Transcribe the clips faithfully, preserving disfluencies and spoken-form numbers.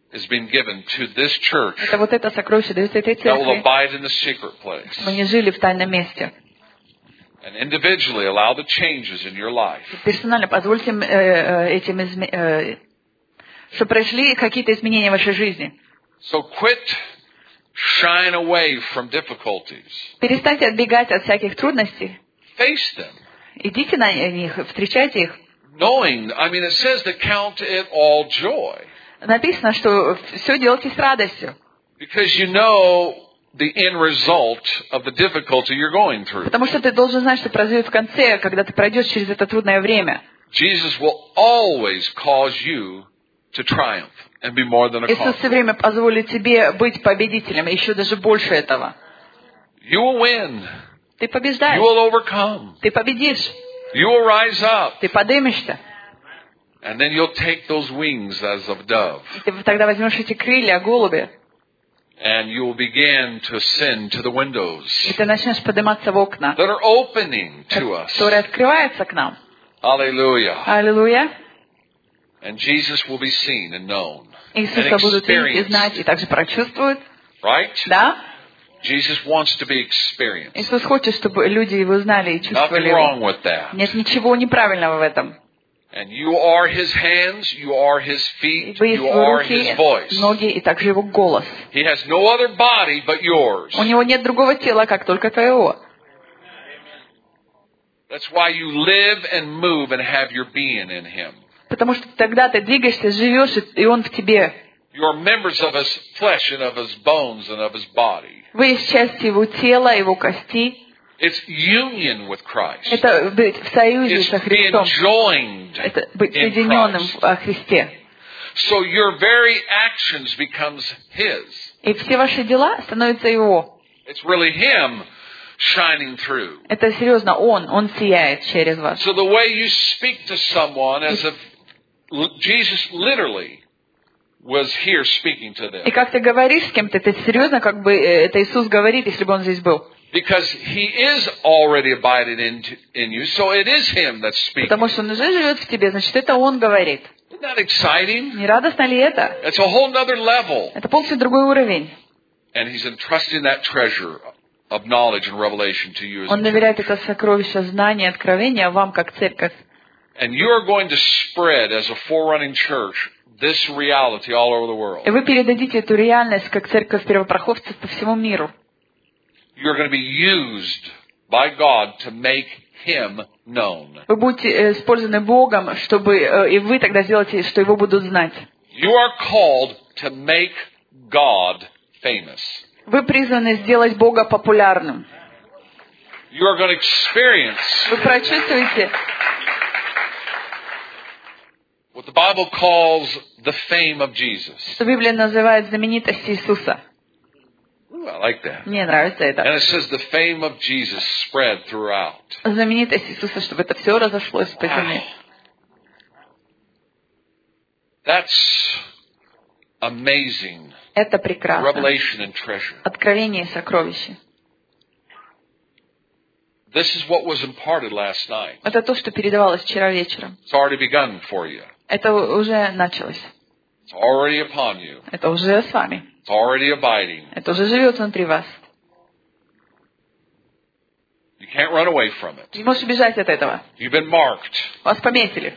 is being given to this church Это вот это сокровище дается этой that will церкви, abide in the secret place. чтобы они жили в тайном месте. And individually allow the changes in your life. Персонально позвольте э, э, этим изме... э, чтобы произошли какие-то изменения в вашей жизни. So quit shying away from difficulties. Перестаньте отбегать от всяких трудностей. Face them. Идите на них, встречайте их. Knowing, I mean, it says to count it all joy. Написано, что все делайте с радостью. Because you know the end result of the difficulty you're going through. Потому что ты должен знать, что произойдет в конце, когда ты пройдешь через это трудное время. Jesus will always cause you to triumph and be more than a Иисус все conqueror. время позволит тебе быть победителем, и еще даже больше этого. You will win. Ты You побеждаешь, will overcome. ты победишь, You will rise up. ты поднимешься. And then you'll take those wings as of dove. И ты тогда возьмешь эти крылья, голуби, And you will begin to ascend to the windows и ты начнешь подниматься в окна, that are opening to us. которые открываются к нам. Hallelujah. Аллилуйя. And Jesus will be seen and known and Иисуса будут видеть и experienced. знать, и также прочувствуют. Right? Да? Jesus wants to be experienced. Иисус хочет, чтобы люди его знали и Nothing чувствовали wrong его. with that. Нет ничего неправильного в этом. And you are His hands, you are His feet, Вы есть you его are руки, His voice. ноги и также его голос. He has no other body but yours. У него нет другого тела, как только твоего. That's why you live and move and have your being in Him. Потому что тогда ты двигаешься, живешь, и он в тебе. You are members of His flesh and of His bones and of His body. Вы есть часть его тела, его костей. It's union with Christ. Это быть в союзе It's со being Христом. joined Это быть in соединенным Christ. во Христе. So your very actions becomes His. И все ваши дела становятся его. It's really Him shining through. Это серьезно, он, он сияет через вас. So the way you speak to someone as if Jesus literally was here speaking to them. И как ты говоришь с кем-то, это серьезно, как бы э, это Иисус говорит, если бы он здесь был. Because He is already abiding in, in you, so it is Him that's speaking. Потому что он уже живет в тебе, значит, это он говорит. Isn't that exciting? Не радостно ли это? It's a whole nother level. Это полностью другой уровень. And He's entrusting that treasure of knowledge and revelation to you as Он a доверяет church. это сокровище знания, откровения вам, как церковь. And you are going to spread as a forerunning church this reality all over the world. И вы передадите эту реальность, как церковь первопроходцев по всему миру. You're going to be used by God to make Him known. Вы будете э, использованы Богом, чтобы э, и вы тогда сделаете, что его будут знать. You are called to make God famous. Вы призваны сделать Бога популярным. You are going to experience Вы прочувствуете what the Bible calls the fame of Jesus. что Библия называет знаменитость Иисуса. Ooh, I like that. Мне нравится And это. it says the fame of Jesus spread throughout. Знаменитость Иисуса, чтобы это все разошлось по земле. That's amazing. Это прекрасно. Revelation and treasure. Откровение и сокровище. This is what was imparted last night. Это то, что передавалось вчера вечером. It's already begun for you. Это уже началось. It's already upon you. Это уже с вами. It's already abiding. Это уже живет внутри вас. You can't run away from it. Не можешь убежать от этого. You've been marked. Вас пометили.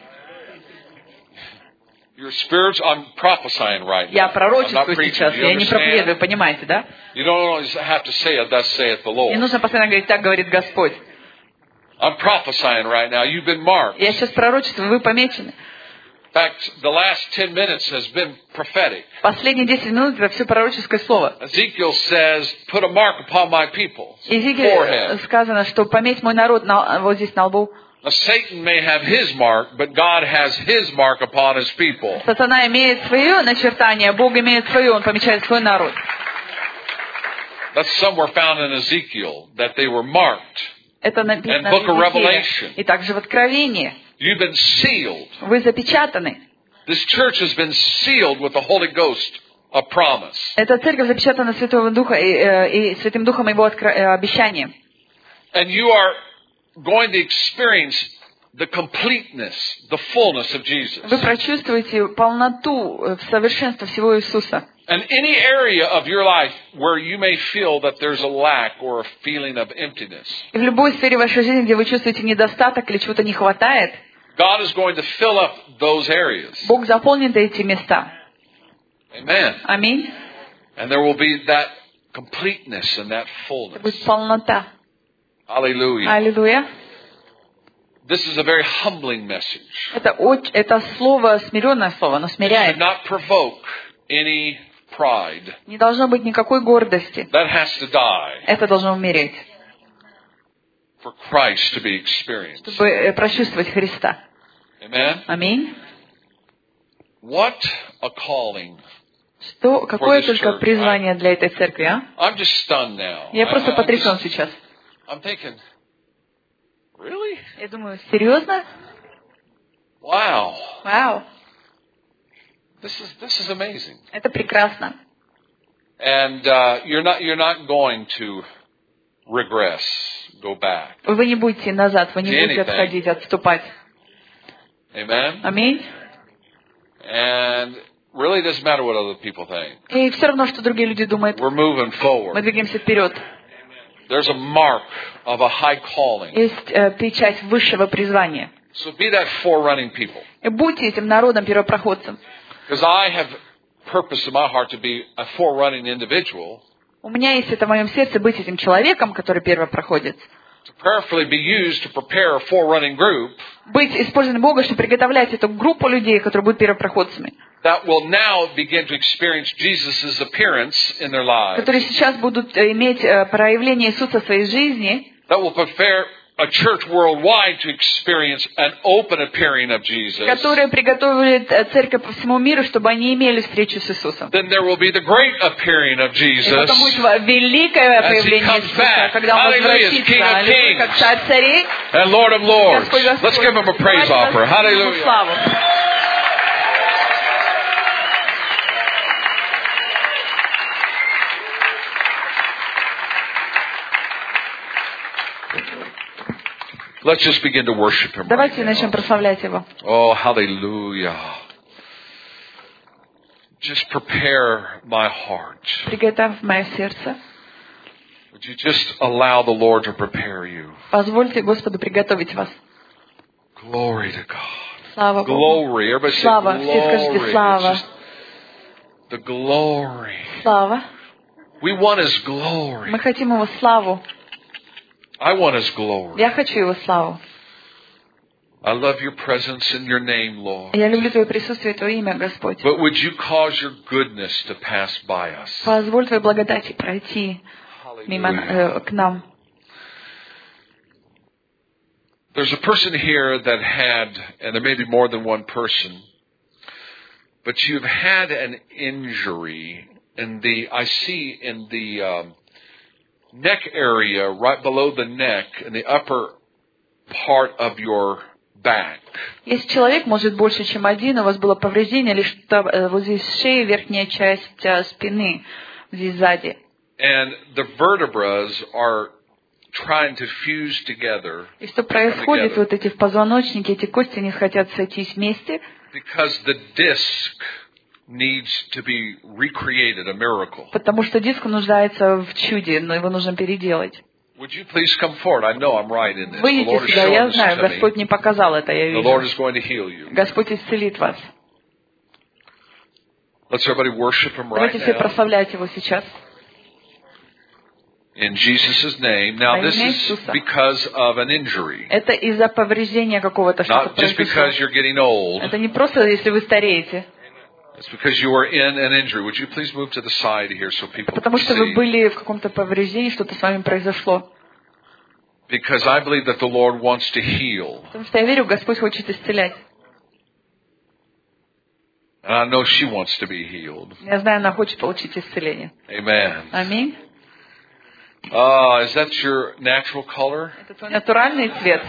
Your spirits, I'm prophesying right now. Я I'm not пророчествую preaching. сейчас. Do you Я не проповедую, understand? понимаете, да? You don't always have to say it, thus saith the Не Lord. нужно постоянно говорить, так говорит Господь. I'm prophesying right now. You've been marked. Я сейчас пророчествую, вы помечены. In fact, the last ten minutes has been prophetic. Последние десять минут это все пророческое слово. Ezekiel says, put a mark upon my people. Иезекииль Forehead. сказано, что пометь мой народ на, вот здесь на лбу. Now, Satan may have his mark, but God has his mark upon his people. Сатана имеет свое начертание, Бог имеет свое, он помечает свой народ. That's somewhere found in Ezekiel, that they were marked. Это написано And book of в Иезекииле. Revelation. И также в Откровении. You've been sealed. Вы запечатаны. This church has been sealed with the Holy Ghost, a promise. Эта церковь запечатана Святого Духа и, э, и Святым Духом его откро- э, обещанием. And you are going to experience the completeness, the fullness of Jesus. Вы прочувствуете полноту, э, совершенство всего Иисуса. And any area of your life where you may feel that there's a lack or a feeling of emptiness, И в любой сфере вашей жизни, где вы чувствуете недостаток или чего-то не хватает, God is going to fill up those areas. Бог заполнит эти места. Amen. Аминь. And there will be that completeness and that Это fullness. будет полнота. Hallelujah. Аллилуйя. This is a very humbling message. Это, оч- это слово, смиренное слово, оно It should смиряет. not provoke any pride. Не должно быть никакой гордости. That has to die Это должно умереть, for Christ to be experienced. чтобы э, прочувствовать Христа. Amen. Аминь. What a calling. Что, какое this только church, призвание для этой церкви, а? I'm just stunned now. Я I- просто I- I'm потрясен just- сейчас. I'm thinking, really? Я думаю, серьезно? Wow. Вау, This is this is amazing. это прекрасно. And uh, you're not you're not going to regress, go back. Вы не будете назад, вы не Anything. будете отходить, отступать. Amen. Аминь. And really, it doesn't matter what other people think. И все равно, что другие люди думают. We're moving Мы forward. двигаемся вперед. There's a mark of a high calling. Есть э, печать высшего призвания. So be that forerunning people. И будьте этим народом, первопроходцем. Because I have purpose in my heart to be a forerunning individual, У меня есть это в моем сердце быть этим человеком, который первопроходец. to prayerfully be used to prepare a forerunning group Быть использованным Богом, чтобы приготовлять эту группу людей, которые будут первопроходцами. that will now begin to experience Jesus' appearance in their lives. Которые сейчас будут э, иметь э, проявление Иисуса в своей жизни. That will prepare a church worldwide to experience an open appearing of Jesus. Которые приготовили э, церковь по всему миру, чтобы они имели встречу с Иисусом. Then there will be the great appearing of И Jesus. потом будет во- великое As he проявление comes Иисуса, back. когда Он Hallelujah, as King возвратится. of Аллилуйя, Kings. как царь царей, And Lord of Lords. Господь Господь. Let's give him a praise Давайте offer. воздадим Ему Hallelujah. славу. Let's just begin to worship him right Давайте начнем now. прославлять Его. Oh, hallelujah. Just prepare my heart. Приготовь мое сердце. Would you just allow the Lord to prepare you? Позвольте Господу приготовить вас. Glory to God. Слава Богу. Glory. Everybody say Слава. Все скажите glory. слава. It's just the glory. Слава. We want His glory. Мы хотим Его славу. I want His glory. Я хочу Его славу. I love your presence in your name, Lord. Я люблю Твое присутствие, Твое имя, Господь. But would you cause your goodness to pass by us? Позволь Твоей благодати пройти мимо, Hallelujah. э, к нам. There's a person here that had, and there may be more than one person, but you've had an injury in the, I see in the um, neck area, right below the neck, in the upper part of your back. Если человек, может, больше, чем один, у вас было повреждение лишь там, э, вот здесь шея, верхняя часть э, спины, здесь сзади. And the vertebras are trying to fuse together И что происходит, together. вот эти в позвоночнике, эти кости не хотят сойтись вместе, because the disc needs to be recreated, a miracle. потому что диск нуждается в чуде, но его нужно переделать. Would you please come forward? I know I'm right in this. The Выйдите Lord is сюда, я showing this знаю, to me. Господь не показал это, я The Lord вижу. is going to heal you. Господь исцелит вас. Let's everybody worship Him right Давайте все now. прославлять Его сейчас. In Jesus' name. Now Во this имя is Иисуса. because of an injury. Это из-за повреждения какого-то, что-то Not just произошло. because you're getting old. Это не просто, если вы стареете. It's because you were in an injury. Would you please move to the side here so people Потому can что вы see? были в каком-то повреждении, что-то с вами произошло. Because I believe that the Lord wants to heal. Потому что я верю, Господь хочет исцелять. And I know she wants to be healed. Я знаю, она хочет получить исцеление. Amen. Аминь. Uh, is that your natural color? Это твой натуральный цвет.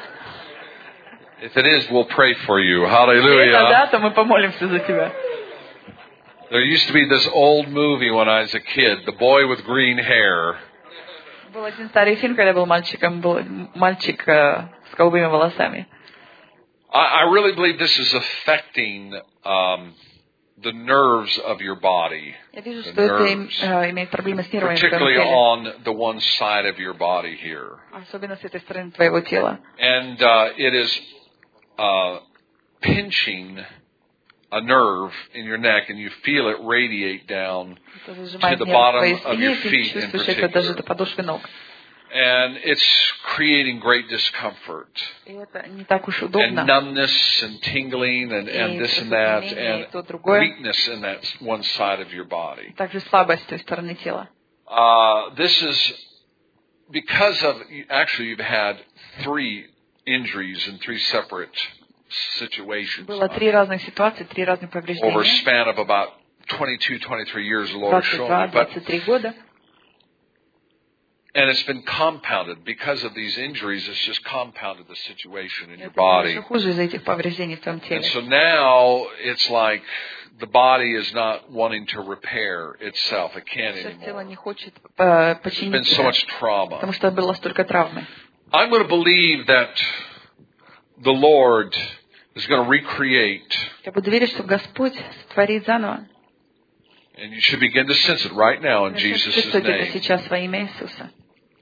If it is, we'll pray for you. Если это Hallelujah. да, то мы помолимся за тебя. There used to be this old movie when I was a kid, The Boy with Green Hair. Был один старый фильм, когда я был мальчиком, был мальчик э, с голубыми волосами. I, I really believe this is affecting um, the nerves of your body. Я вижу, The что это им- nerves. э, имеет проблемы с нервами в твоем Particularly теле. on the one side of your body here. Особенно с этой стороны твоего тела. And uh, it is uh, pinching a nerve in your neck, and you feel it radiate down Это to зажимает the нерв в твоей bottom of спине, your и ты feet in чувствуешь это даже до particular. подошвы ног. And it's creating great discomfort. И это не так уж And удобно. numbness and tingling and, and И this and that онемение, и and то, другое. weakness in that one side of your body. Также слабость с той стороны тела. Uh, this is because of, actually you've had three injuries in three separate situations Было три разных ситуации, три разных over a повреждения. span of about twenty-two, twenty-three years, the Lord has двадцать shown два me. But, двадцать три года. and it's been compounded because of these injuries. It's just compounded the situation in your Это body. еще хуже из-за этих повреждений в твоем And теле. so now it's like the body is not wanting to repair itself. It can't Сейчас тело anymore. не хочет э, There's been починить so себя, much trauma. потому что было столько травмы. I'm going to believe that the Lord is going to recreate, Я буду верить, что Господь творит заново. and you should begin to sense it right now in Начнешь Jesus' чувствовать это name. сейчас во имя Иисуса.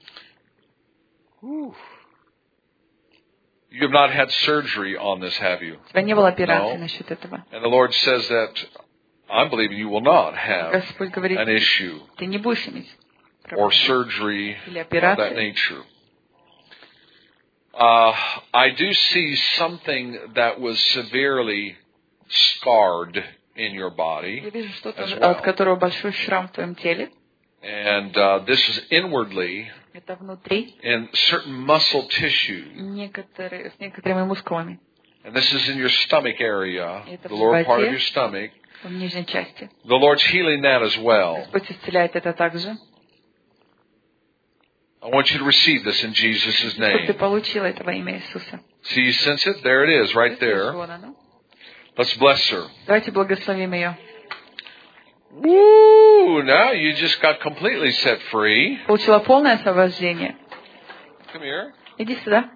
Whew. You have not had surgery on this, have you? У тебя не было операции No. насчет этого. And the Lord says that I'm believing you will not have Господь говорит, an issue ты не будешь иметь or проблем surgery или of that операции. nature. Uh, I do see something that was severely scarred in your Я body, вижу что-то, as от well. которого большой шрам в твоем теле. and uh, this is inwardly Это внутри, in certain muscle tissue, некоторые, с некоторыми мускулами and this is in your stomach area, Это the в lower part of животе. your stomach. в нижней части. The Lord's healing that as well. Господь исцеляет это также. I want you to receive this in Jesus' Чтобы ты name. получила это во имя Иисуса. See, you sense it? There it is, right there. Вон оно. Let's bless her. Давайте благословим ее. Woo! Now you just got completely set free. Получила полное освобождение. Come here. Иди сюда.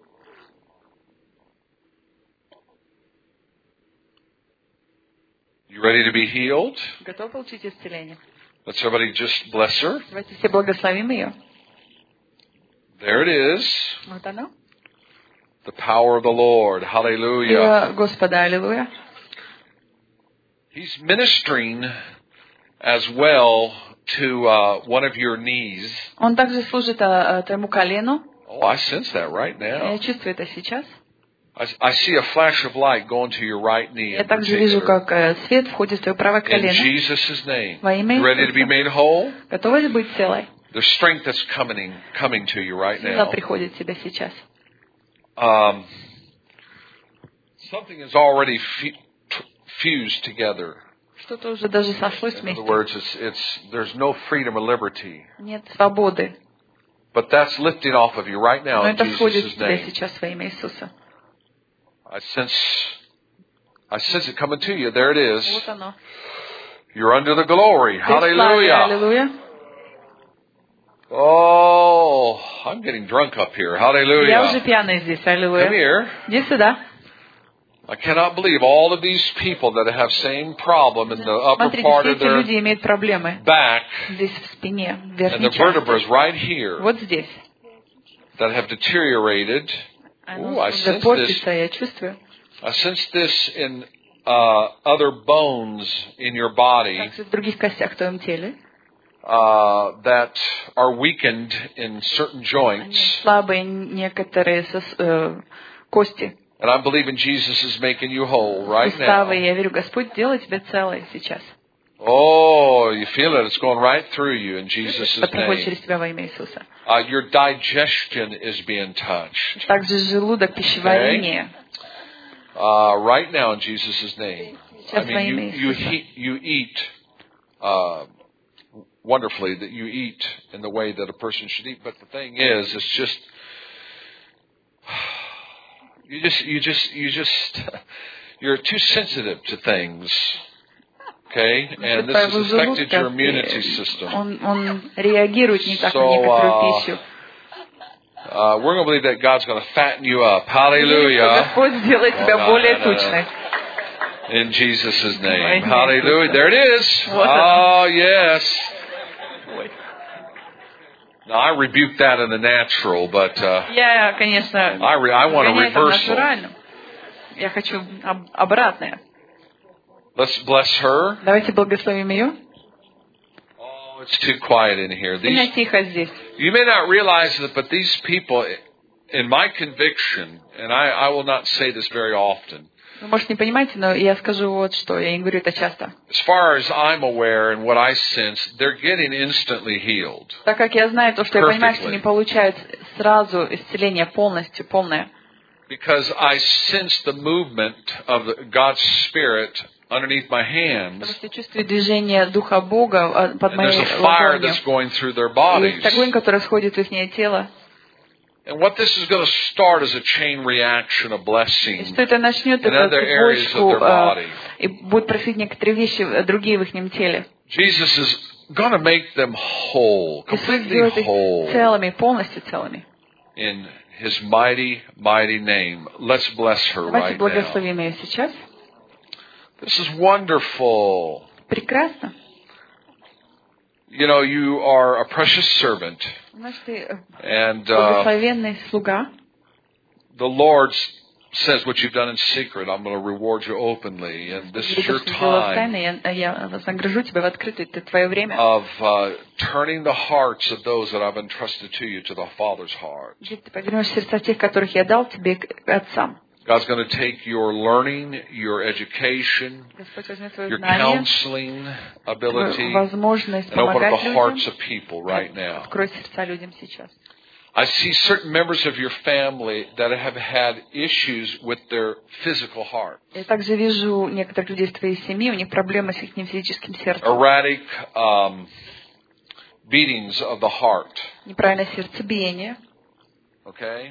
You ready to be healed? Готов получить исцеление? Let's everybody just bless her. Давайте все благословим ее. There it is. Вот оно. The power of the Lord. Hallelujah. Сила Господа, аллилуйя. He's ministering as well to uh, one of your knees. Он также служит а, а, твоему колену. Oh, I sense that right now. Я чувствую это сейчас. I, I see a flash of light going to your right knee Я in также вижу, particular. как э, свет входит в твое правое In колено. Jesus' name. Во имя You ready to be Иисуса. made whole? Готова ли быть целой? There's strength that's coming coming to you right Сила now. приходит в тебя сейчас. Um, something is already fu- t- fused together. Что-то уже даже сошлось In other вместе. words, it's, it's there's no freedom or liberty. Нет свободы. But that's lifting off of you right now Но in это входит в Jesus' тебя name. сейчас во имя Иисуса. I sense, I sense it coming to you. There it is. Вот оно. You're under the glory. Ты в славе, Hallelujah. аллилуйя. Oh, I'm getting drunk up here. Я уже Hallelujah. пьяная здесь, Come аллилуйя. here. Иди сюда. I cannot believe all of these people that have same problem in the upper Смотрите, part все of эти their люди имеют проблемы. back Здесь в спине, в and верхней the vertebrae части. right here Вот здесь. that have deteriorated. Оно Ooh, I уже sense this. портится, я чувствую. I sense this in uh, other bones in your body Также в других костях в твоем теле. uh, that are weakened in certain Они joints. слабые некоторые сос- э, кости. And I believe in Jesus is making you whole right Суставы. now. Я верю, Господь делает тебя целой сейчас. Oh, you feel it. It's going right through you in Jesus' Это проходит name. через тебя во имя Иисуса. Uh, your digestion is being touched. Также желудок, пищеварение. Uh, right now in Jesus' name. I Сейчас во mean, you, имя you, Иисуса. he, you eat uh, wonderfully, that you eat in the way that a person should eat. But the thing is, it's just, you just, you just, you just, you're too sensitive to things. Okay? And this has Твоего affected your желудка, immunity э, system. Он, он реагирует не так на So, некоторую uh, пищу. Uh, we're going to believe that God's going to fatten you up. Hallelujah. Господь сделает тебя более тучной. In Jesus' name. Hallelujah. There it is. Oh, yes. Now, I rebuke that in the natural, but uh, Я, конечно, I, re- I want a гоняю это в reversal. натуральном. Я хочу об- обратное. Let's bless her. Давайте благословим ее. Oh, it's too quiet in here. Сильно These, тихо здесь. you may not realize it, but these people, in my conviction, and I, I will not say this very often, Вы, может, не понимаете, но я скажу вот что. Я не говорю это часто. as far as I'm aware and what I sense, they're getting instantly healed. Так как я знаю то, что я понимаю, что Perfectly. они получают сразу исцеление полностью, полное. Because I sense the movement of the, God's Spirit underneath my hands. Потому что я чувствую движение Духа Бога под And моей there's a fire ладонью. that's going through their И bodies. огонь, который входит в их тело. And what this is going to start is a chain reaction of И blessing что это начнет in эту other areas of цепочку, their body. и будут происходить некоторые вещи э, другие в их теле. Jesus is going to make them whole, Иисус completely сделает их whole, целыми, полностью целыми. in His mighty, mighty name. Let's bless her Давайте right now. благословим ее сейчас. This is wonderful. Прекрасно. You know, you are a precious servant, Значит, ты э, and uh, благословенный слуга. the Lord says what you've done in secret, I'm going to reward you openly, and this is your Что ты сделал в time тайне, я, я вознагражу тебя в открытую. Это твое время. of uh, turning the hearts of those that I've entrusted to you to the Father's heart. Где ты повернешь сердца тех, которых я дал тебе, к отцам. God's going to take your learning, your education, Господь возьмет твое your знание, counseling ability, твою возможность and open up помогать the hearts людям. of people right now. Открой сердца людям сейчас. I see certain members of your family that have had issues with their physical heart. Я также вижу некоторых людей из твоей семьи, у них проблемы с их физическим сердцем. Erratic um, beatings of the heart. Неправильное сердцебиение. Okay?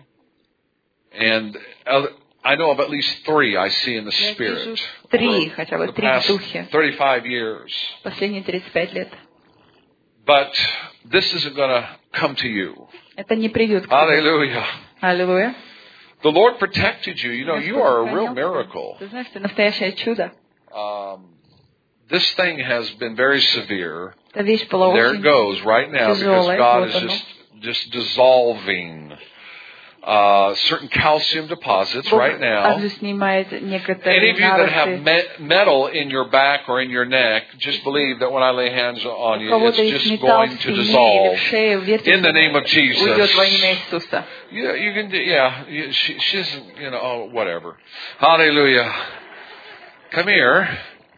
And other, I know of at least three I see in the Я Spirit. вижу три, хотя бы For the три в past духе. thirty-five years. Последние тридцать пять лет. But this isn't going to come to you. Это не придет к тебе. Hallelujah. Аллилуйя. The Lord protected you. You know, you are a real Господь miracle. Ты знаешь, ты настоящее чудо. Um, this thing has been very severe. Эта вещь была There очень it goes right now because тяжелая. God Вот is оно. just just dissolving uh, certain calcium deposits Бог right now. также снимает Any некоторые of you that have наросы. me- metal in your back or in your neck, just believe that when I lay hands on У you, кого-то it's есть just металл going в to спине или dissolve. в шее, вертится, In the name of Jesus. уйдет во имя Иисуса. Yeah, you can do, yeah, you- she, she's, you know, oh, whatever. Hallelujah. Come here.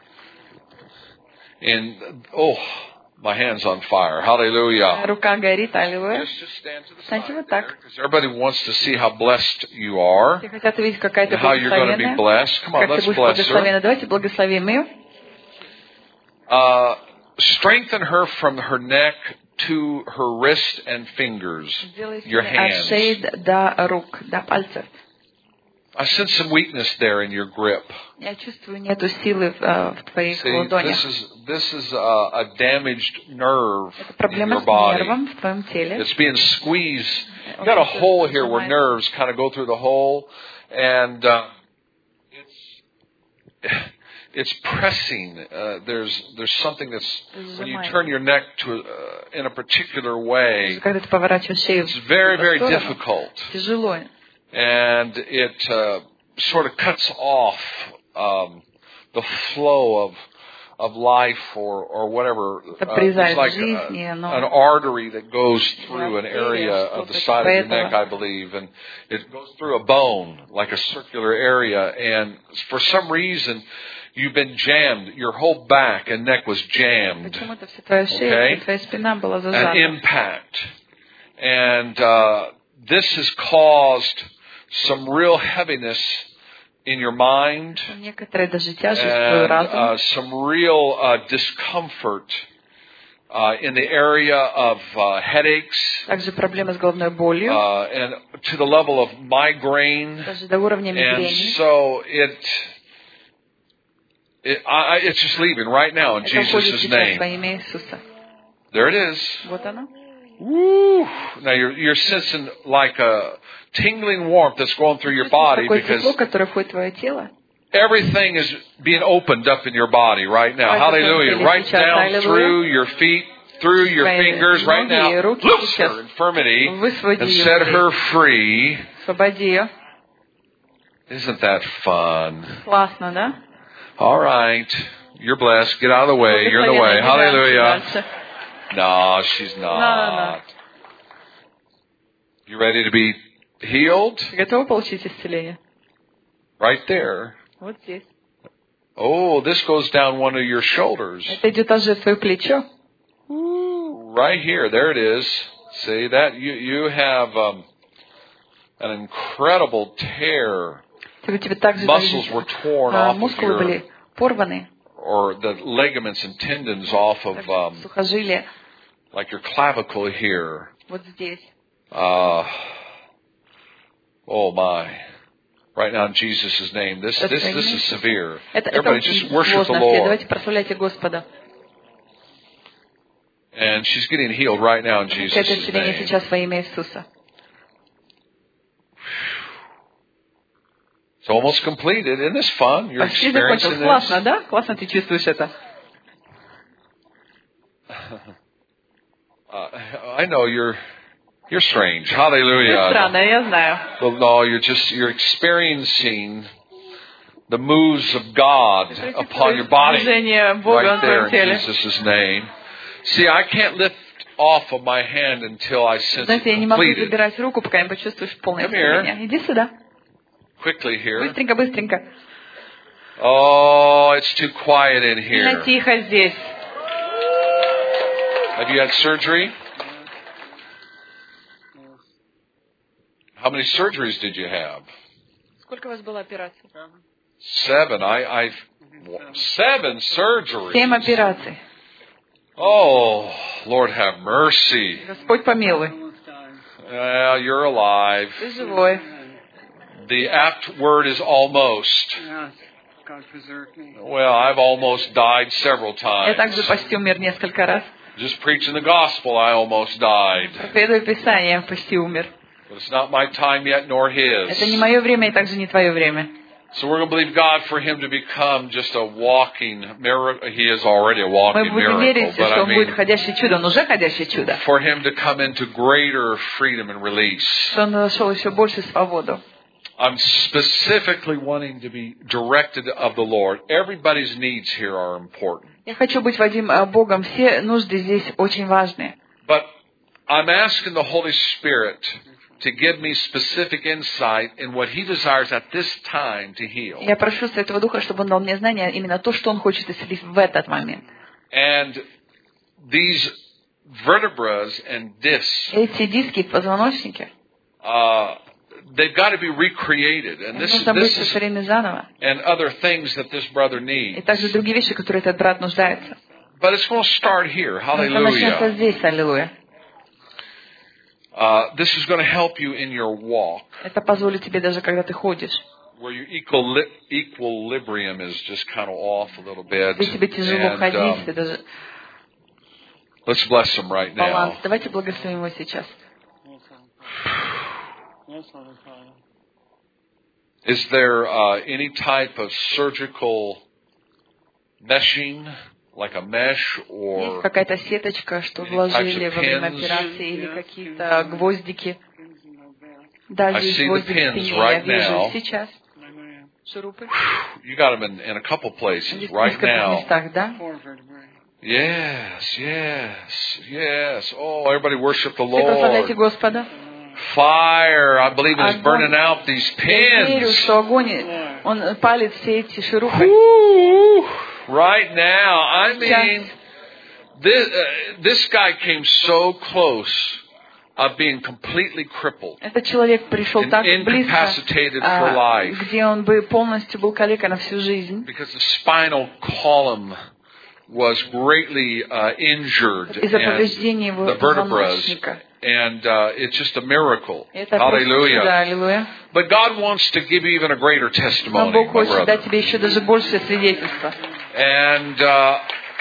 And, oh, my hand's on fire. Hallelujah. Рука горит, аллилуйя. Just, just stand to the Станьте side вот there, так. because everybody wants to see how blessed you are Все хотят увидеть, какая ты and how you're going to be благословенная. blessed. Come on, Как ты let's будешь bless her. благословена. Давайте благословим ее. Uh, strengthen her from her neck to her wrist and fingers, Сделайте your от шеи hands. до рук, до пальцев. I sense some weakness there in your grip. Я чувствую, нету силы в, э, в твоих See, ладонях. this is this is a, a damaged nerve Это in проблема your с body. нервом в твоем теле. It's being squeezed. You got a hole here where nerves kind of go through the hole, and uh, it's it's pressing. Uh, there's there's something that's when you turn your neck to uh, in a particular way. Когда ты поворачиваешь шею It's very в very сторону, difficult, тяжело. and it uh, sort of cuts off um, the flow of of life or or whatever. Uh, it's like a, an artery that goes through an area of the side of your neck, I believe, and it goes through a bone like a circular area. And for some reason, you've been jammed. Your whole back and neck was jammed. Okay, an impact, and uh, this has caused some real heaviness in your mind and uh, some real uh, discomfort uh, in the area of uh, headaches uh, and to the level of migraine. And so it, it I, it's just leaving right now in Jesus' name. There it is. Woo! Now you're you're sensing like a tingling warmth that's going through your body Такое because тепло, которое входит в твое тело. everything is being opened up in your body right now. Hallelujah! Right down through your feet, through your fingers, right now. Loose her infirmity and set her free. Освободи ее. Isn't that fun? Классно, да? All right. You're blessed. Get out of the way. You're in the way. Hallelujah. No, she's not. No, no, no. You ready to be healed? Готовы получить исцеление? Right there. Вот здесь. Oh, this goes down one of your shoulders. Это идет также в твое плечо. Ooh, right here. There it is. See that? You you have um, an incredible tear. Muscles were torn off of Мускулы your, были порваны. or the ligaments and tendons off of um, сухожилия. like your clavicle here. Вот здесь. Uh, oh my. Right now in Jesus' name. This this this is severe. Это, Everybody это just worship the Lord. Lord. Давайте прославляйте Господа. And she's getting healed right now in Jesus' Это исцеление name. сейчас во имя Иисуса. It's almost completed. Isn't this fun? You're Почти закончил. experiencing Классно, this. да? Классно ты чувствуешь это. Uh, I know you're you're strange. Hallelujah. Странно, я знаю. Well, no, you're just you're experiencing the moves of God upon your body right there in Jesus' name. See, I can't lift off of my hand until I sense Знаете, я it не могу completed. забирать руку, пока не почувствуешь полное Come here. исцеление. Иди сюда. Quickly here. Быстренько, быстренько. Oh, it's too quiet in Сильно here. тихо здесь. Have you had surgery? How many surgeries did you have? Сколько у вас было операций? Seven. I, I've seven surgeries. Семь операций. Oh, Lord have mercy. Господь помилуй. Well, you're alive. Ты живой. The apt word is almost. Yes, God preserved me. Well, I've almost died several Я times. также почти умер несколько раз. Just preaching the gospel, I almost died. Проповедуя Писание, я почти умер. But it's not my time yet, nor his. Это не мое время и также не твое время. So we're going to believe God for him to become just a walking miracle. He is already a Мы walking будем miracle. верить, But что I он будет mean, ходящее чудо. Он уже ходящее чудо. for him to come into greater freedom and release. Что он нашел еще больше свободу. I'm specifically wanting to be directed of the Lord. Everybody's needs here are important. Я хочу быть Вадим Богом. Все нужды здесь очень важны. But I'm asking the Holy Spirit to give me specific insight in what He desires at this time to heal. Я прошу Святого Духа, чтобы он дал мне знания именно то, что он хочет исцелить в этот момент. And these vertebras and discs, Эти диски в позвоночнике uh, they've got to be recreated. And this, нужно быть this is, сотворены заново. and other things that this brother И needs. также другие вещи, которые этот брат нуждается. But it's going to start here. Но это начнется Hallelujah. здесь, аллилуйя. Uh, this is going to help you in your walk, Это позволит тебе даже, когда ты ходишь. where your equili- equilibrium is just kind of off a little bit. Если тебе тяжело And, ходить, um, ты даже let's bless him right баланс. now. Давайте благословим его сейчас. Yes, Father God. Is there uh, any type of surgical meshing, like a mesh, Есть or какая-то сеточка, что Any вложили types of во время pins? операции, или какие-то гвоздики. Pins in my back. Да, I здесь see the гвоздик в pins спине, я right вижу now. сейчас. Amen. Шурупы. you got them in, in a couple places Здесь в right нескольких now? местах, да? Four vertebrae. Yes, yes, yes. Oh, everybody worship the Все прославляйте Lord. Господа. Fire, I believe, is Огонь. burning out these Я верю, pins. что огонь, он палит все эти шурупы. Woo! Right now, I Сейчас. mean, this, uh, this guy came so close of being completely crippled, Этот человек пришел and так близко, incapacitated for а, life, где он бы полностью был калекой на всю жизнь. because the spinal column was greatly uh, injured, Из-за and повреждений его the vertebras, позвоночника. and uh, it's just a miracle. Это просто чудо, Hallelujah. аллилуйя. But God wants to give you even a greater Но testimony, Бог my хочет дать brother. тебе еще даже большее свидетельство. And uh,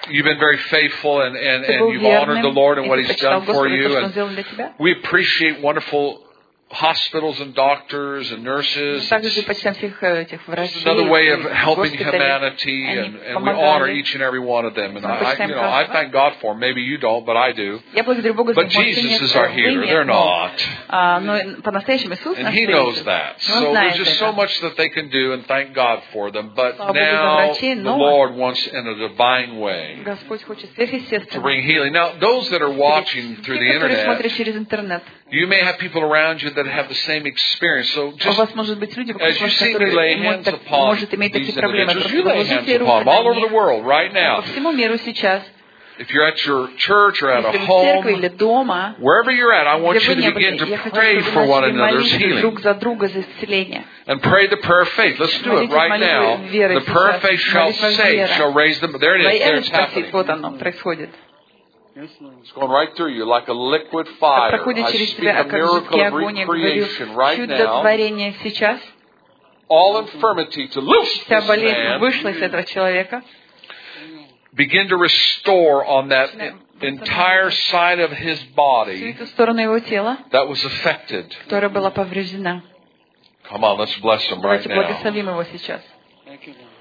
you've been very faithful and, and, Ты and был you've honored the верным, Lord and и what ты He's почитал done for Господа, то, you. что Он And сделал для тебя. we appreciate wonderful hospitals and doctors and Мы nurses. также почитаем всех э, этих врачей, It's another way of и helping госпиталей. humanity, Они and, and we honor помогали. each and every one of them. And Мы I, I, почитаем you know, I каждого. thank God for them. Maybe you don't, but I do. Я благодарю Бога за But Jesus спасение is our healer. They're но, not. а, но по-настоящему Иисус And наш He целитель. knows that. И Он So there's знает just so это. much that they can do, and thank God for them. But Слава Богу за now врачей, the но Lord wants in a divine way Господь хочет to сверхъестественно. bring healing. Now, those that are watching Те, through the которые internet, смотрят через интернет. you may have people around you that have the same experience. So У just вас может быть люди, as you вокруг вас, see me lay которые hands могут так- upon может иметь these такие проблемы. individuals, Просто you lay hands возложите руки upon them all на over the них world right по now. всему миру сейчас. If you're at your church or at a Если вы в церкви home, или дома, wherever you're at, I want где you вы to не begin были, to я хочу, pray чтобы for вы one начали another's молиться healing. друг за друга за исцеление. And pray the prayer of faith. Let's do it Молитесь right молитвой now. веры The prayer of сейчас. faith shall Молитва save, веры. shall raise them. There it is. There Военный it's спасит. happening. Вот оно происходит. Yes, Lord. It's going right through you like a liquid Как fire. проходит I через speak тебя, a как miracle жидкий of огонь. Я говорю, recreation right now. чудотворение сейчас. All infirmity to loose Вся this болезнь man. вышла из этого человека. Begin to restore on that entire side of his Всю body эту сторону его тела, that was affected. которая была повреждена. Come on, let's bless him right Давайте now. благословим его сейчас. Thank you, Lord.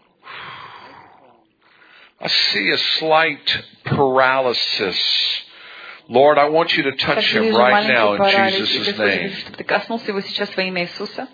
I see a slight paralysis. Lord, I want you to touch Также him вижу right now маленький in паралич. Jesus' Господи, name. чтобы ты коснулся его сейчас во имя Иисуса.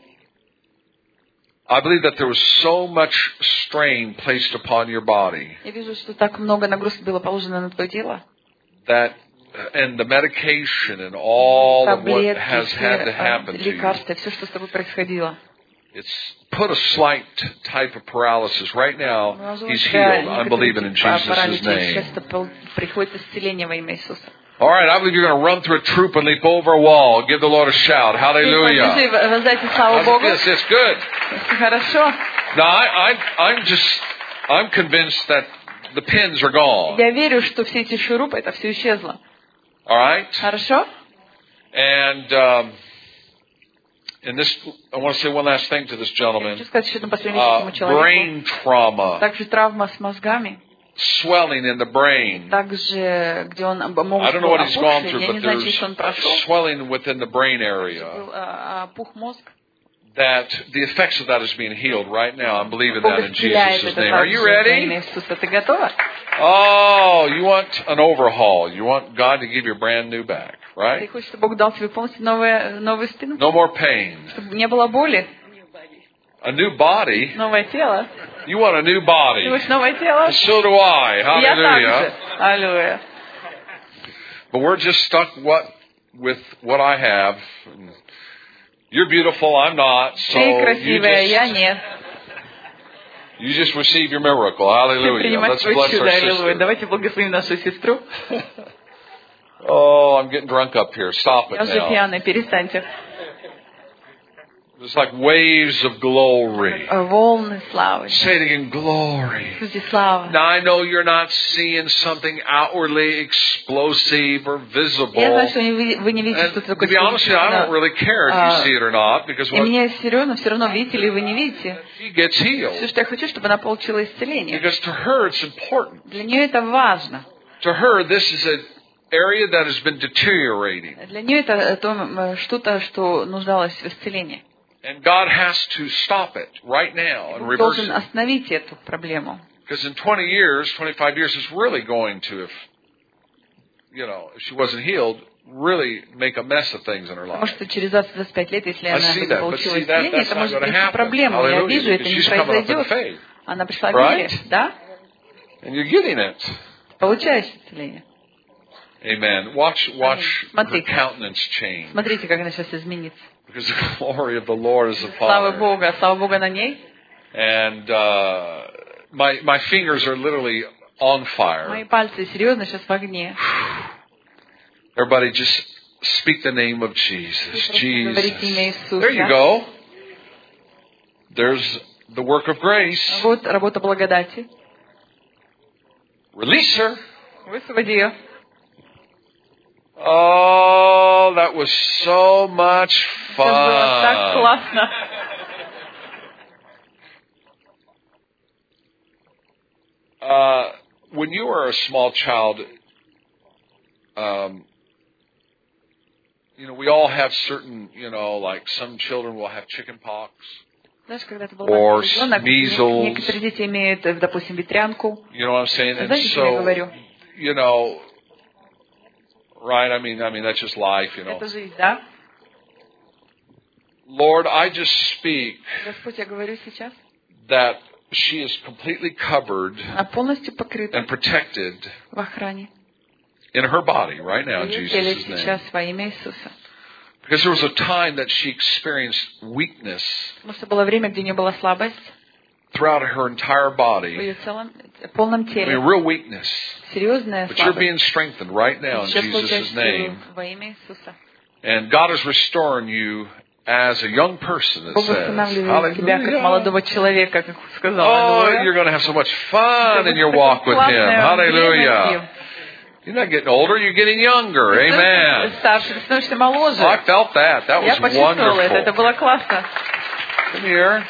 I believe that there was so much strain placed upon your body Я вижу, что так много нагрузки было положено на твое тело. that, and the medication and all of what Таблетки, has had to все happen э, to you, лекарства, все, что с тобой происходило. it's put a slight type of paralysis. Right now, Наложилось he's тебя healed. I'm некоторый believing in тип па- Jesus' паралича. Сейчас name. это пол- приходит исцеление во имя Иисуса. All right, I believe you're going to run through a troop and leap over a wall. Give the Lord a shout. И Hallelujah. поддержи, воздайте славу How's Богу. this? It's good. Хорошо. Now, I, I, I'm just, I'm convinced that the pins are gone. Я верю, что все эти шурупы, это все исчезло. All right? Хорошо? And, um, and this, I want to say one last thing to this Я хочу gentleman. сказать еще одну последнюю Uh, этому человеку. brain trauma, Также травма с мозгами. swelling in the brain. Также, где он об- могут I don't know what he's gone опухший, through, я не but знаю, через что он прошел. there's swelling within the brain area. Был а, а, пух мозг. That the effects of that is being healed right now. I'm believing Бог that in исцеляет Jesus' это name. Are также you во ready? имя Иисуса. Ты готова? Oh, you want an overhaul. You want God to give you a brand new back, Ты right? хочешь, чтобы Бог дал тебе полностью новое, новую спину? No more pain. Чтобы не было боли? A new body. Новое тело? You want a new Ты body. хочешь новое тело? So do I. И я также. Hallelujah. Аллилуйя. But we're just stuck what with what I have. You're beautiful, I'm not. So Ты you красивая, я just, нет. you just receive your miracle. Ты Hallelujah. принимаешь Let's свое bless чудо. our Аллилуйя. sister. Давайте благословим нашу сестру. Oh, I'm getting drunk up here. Stop Я it уже now. пьяная, перестаньте. It's like waves of glory. Волны славы. Say it again, glory. Слушайте, слава. Now I know you're not seeing something outwardly explosive or visible. Я знаю, что вы вы не видите And что-то to такое be honest with you, I don't really care if you Uh, see it or not, because И what мне все равно, все равно, видите ли вы не видите. she gets Все, healed. что я хочу, чтобы она получила исцеление. Because to her it's important. Для нее это важно. To her, this is an area that has been deteriorating. Для нее это то, м, что-то, что нуждалось в исцелении. And God has to stop it right now and Бог reverse должен it. остановить эту проблему. Because in twenty years, twenty-five years, it's really going to, if, you know, if she wasn't healed, really make a mess of things in her Потому life. что через двадцать пять лет, если I она see бы не that, but получила see, that, исцеление, that's это not может going to быть happen. проблема. Я Hallelujah. вижу, это Because не she's coming up in произойдет. faith. Она пришла в Right? вере, да? And you're getting it. Получаешь исцеление. Amen. Watch, watch her Смотрите. countenance change. Смотрите, как она сейчас изменится. Because the glory of the Lord is Слава upon her. Богу, слава Богу на ней. And uh, my my fingers are literally on fire. Мои пальцы серьезно сейчас в огне. Everybody just speak the name of Jesus. Jesus. Говорите имя Иисуса. There you go. There's the work of grace. Вот работа благодати. Release her. Высвободи ее. Oh, that was so much Это было так fun. классно. Uh, when you are a small child, um, you know, we all have certain, you know, like some children will have chicken pox. Знаешь, когда ты был Or маленький ребенок, measles. некоторые дети имеют, допустим, ветрянку. You know what I'm saying? And Знаете, что я so, говорю? you know, right? I mean, I mean that's just life, you know. Это жизнь, да? Lord, I just speak Господь, я говорю сейчас. that she is completely covered Она полностью покрыта and protected в охране. in her body right now in В ее теле Jesus' name. сейчас во имя Иисуса. Because there was a time that she experienced weakness Потому что было время, где у нее была слабость throughout her entire в body. ее целом, полном I mean, теле. real weakness. Серьезная But you're слабость. being strengthened right now in Сейчас Jesus' получаешь силу name. во имя Иисуса. And God is restoring you as a young person, it Бог says. восстанавливает тебя как Hallelujah. молодого человека, как сказал. Oh, Аллилуйя. you're going to have so much fun in your Такое walk with Him. классное время с Hallelujah. ним. You're not getting older, you're getting younger. Ты Amen. старше, ты становишься моложе. Oh, I felt that. That Я was почувствовала это, это wonderful. было классно. Come here.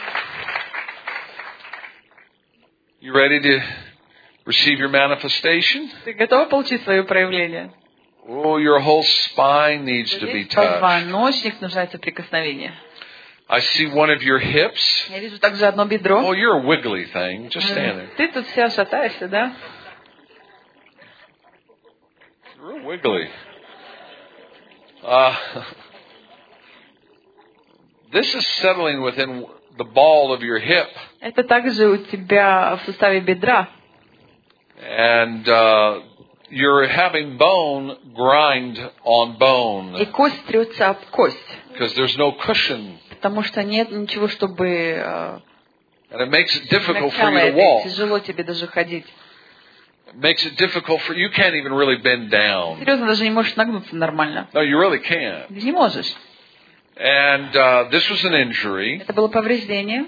You ready to receive your manifestation? Ты готова получить свое проявление? Oh, your whole spine needs to be Здесь touched. позвоночник нуждается прикосновение. I see one of your hips. Я вижу также одно бедро. Oh, you're a wiggly thing. Just stand there. Ты тут вся шатаешься, да? Real wiggly. Uh, this is settling within the ball of your hip. Это также у тебя в суставе бедра. And uh, you're having bone grind on И bone. кость трется об кость. Because there's no cushion. Потому что нет ничего, чтобы э, And it makes it difficult for начало you to это. walk. Тяжело тебе даже ходить. It makes it difficult for you can't even really bend down. Серьезно, даже не можешь нагнуться нормально. No, you really can't. Ты не можешь. And uh, this was an injury. Это было повреждение.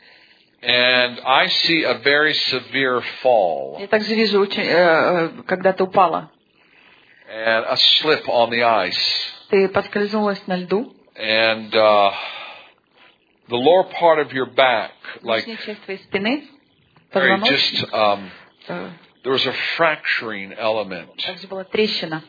And I see a very severe fall. Я также вижу, очень, э, когда ты упала. And a slip on the ice. Ты поскользнулась на льду. And uh, the lower part of your back, like Нижняя часть твоей спины, very позвоночник, just, um, э, there was a fracturing element. также была трещина.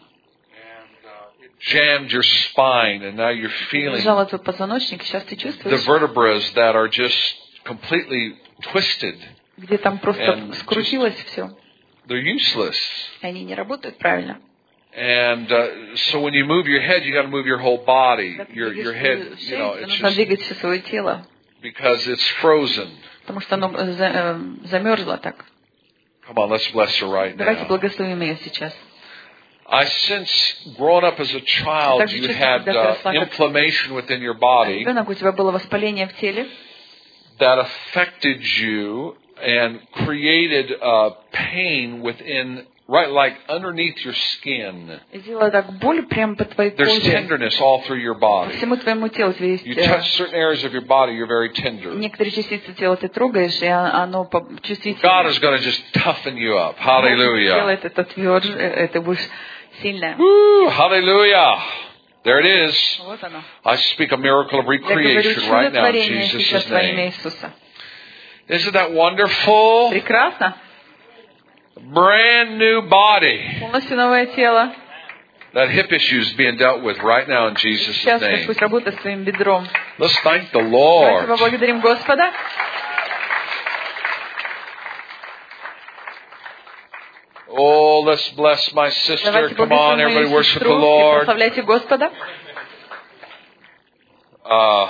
Jammed your spine, and now you're feeling Лежала твой позвоночник, сейчас ты the чувствуешь, vertebrae that are just completely twisted. где там просто and скрутилось все. They're useless. Они не работают правильно. And uh, so when you move your head, you got to move your whole body. Когда ты Your your двигаешь head, you know, шею, it's нужно just двигать все свое тело, because it's frozen. потому что оно за- э, замерзло так. Come on, let's bless her right Давайте now. благословим ее сейчас. I sense, growing up as a child, Также you чувствую, had когда ты uh, росла как inflammation within your body ребенок, у тебя было воспаление в теле, that affected you and created uh, pain within, right, like underneath your skin. и сделала так боль прямо по твоей There's коже, tenderness all through your по body. всему твоему телу. У тебя есть You э, touch certain areas of your body, you're very tender. некоторые частицы тела ты трогаешь, и о- оно по- God чувствительно. is going to just toughen you up. Бог Hallelujah. делает это тверже, э, это будешь сильная. Woo, hallelujah. There it is. Вот оно. I speak a miracle of Я говорю recreation right now in чудотворение сейчас Jesus' во имя name. Иисуса. Isn't that wonderful? Прекрасно. Brand new body. Полностью новое тело. That hip issue is being dealt with right now in Jesus' Сейчас name. Господь работает с твоим бедром. Let's thank the Давайте Lord. поблагодарим Господа. Oh, let's bless my sister. Давайте Come on, благословим everybody мою worship the сестру и Lord. прославляйте Господа. Uh,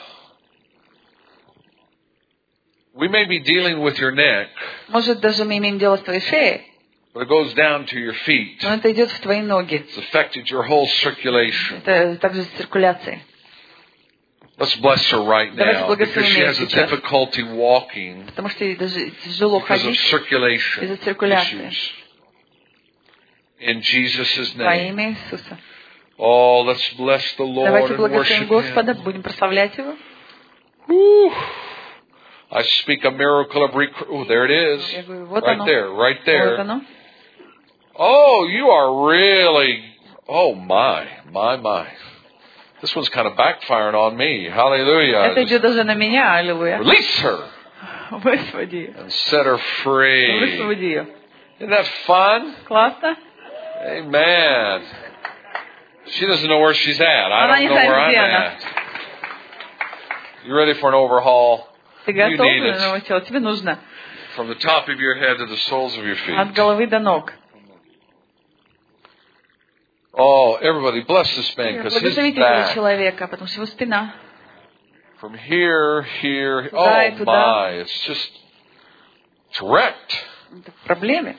we may be dealing with your neck, Может, даже мы имеем дело с твоей шеей, but it goes down to your feet. но это идет в твои ноги. It's affected your whole circulation. Это также с циркуляцией. Let's bless her right Давайте now because благословим she ее has a сейчас. difficulty walking Потому что ей даже тяжело because of ходить circulation из-за циркуляции. issues. In Jesus' Во name. имя Иисуса. Oh, let's bless the Lord Давайте and благословим worship Господа, Him. будем прославлять Его. Whew. I speak a miracle of rec- oh, there it is. Я говорю, вот Right оно. there, right Вот there. оно. Oh, you are really, oh my, my, my. This one's kind of backfiring on me. Hallelujah. Это идет даже на меня, аллилуйя. Release her Высвободи ее. and set her free. Высвободи ее. Isn't that fun? Классно? Amen. She doesn't know where she's at. I Она don't не know where знает, I'm где она. at. You ready for an overhaul? Ты You готов need к it. новому телу? Тебе нужно. From the top of your head to the soles of your От feet. головы до ног. Oh, everybody bless this man because his Благословите этого back, человека, потому что его спина. from here, here, Туда и oh туда. my, it's just, it's wrecked. Это в проблеме.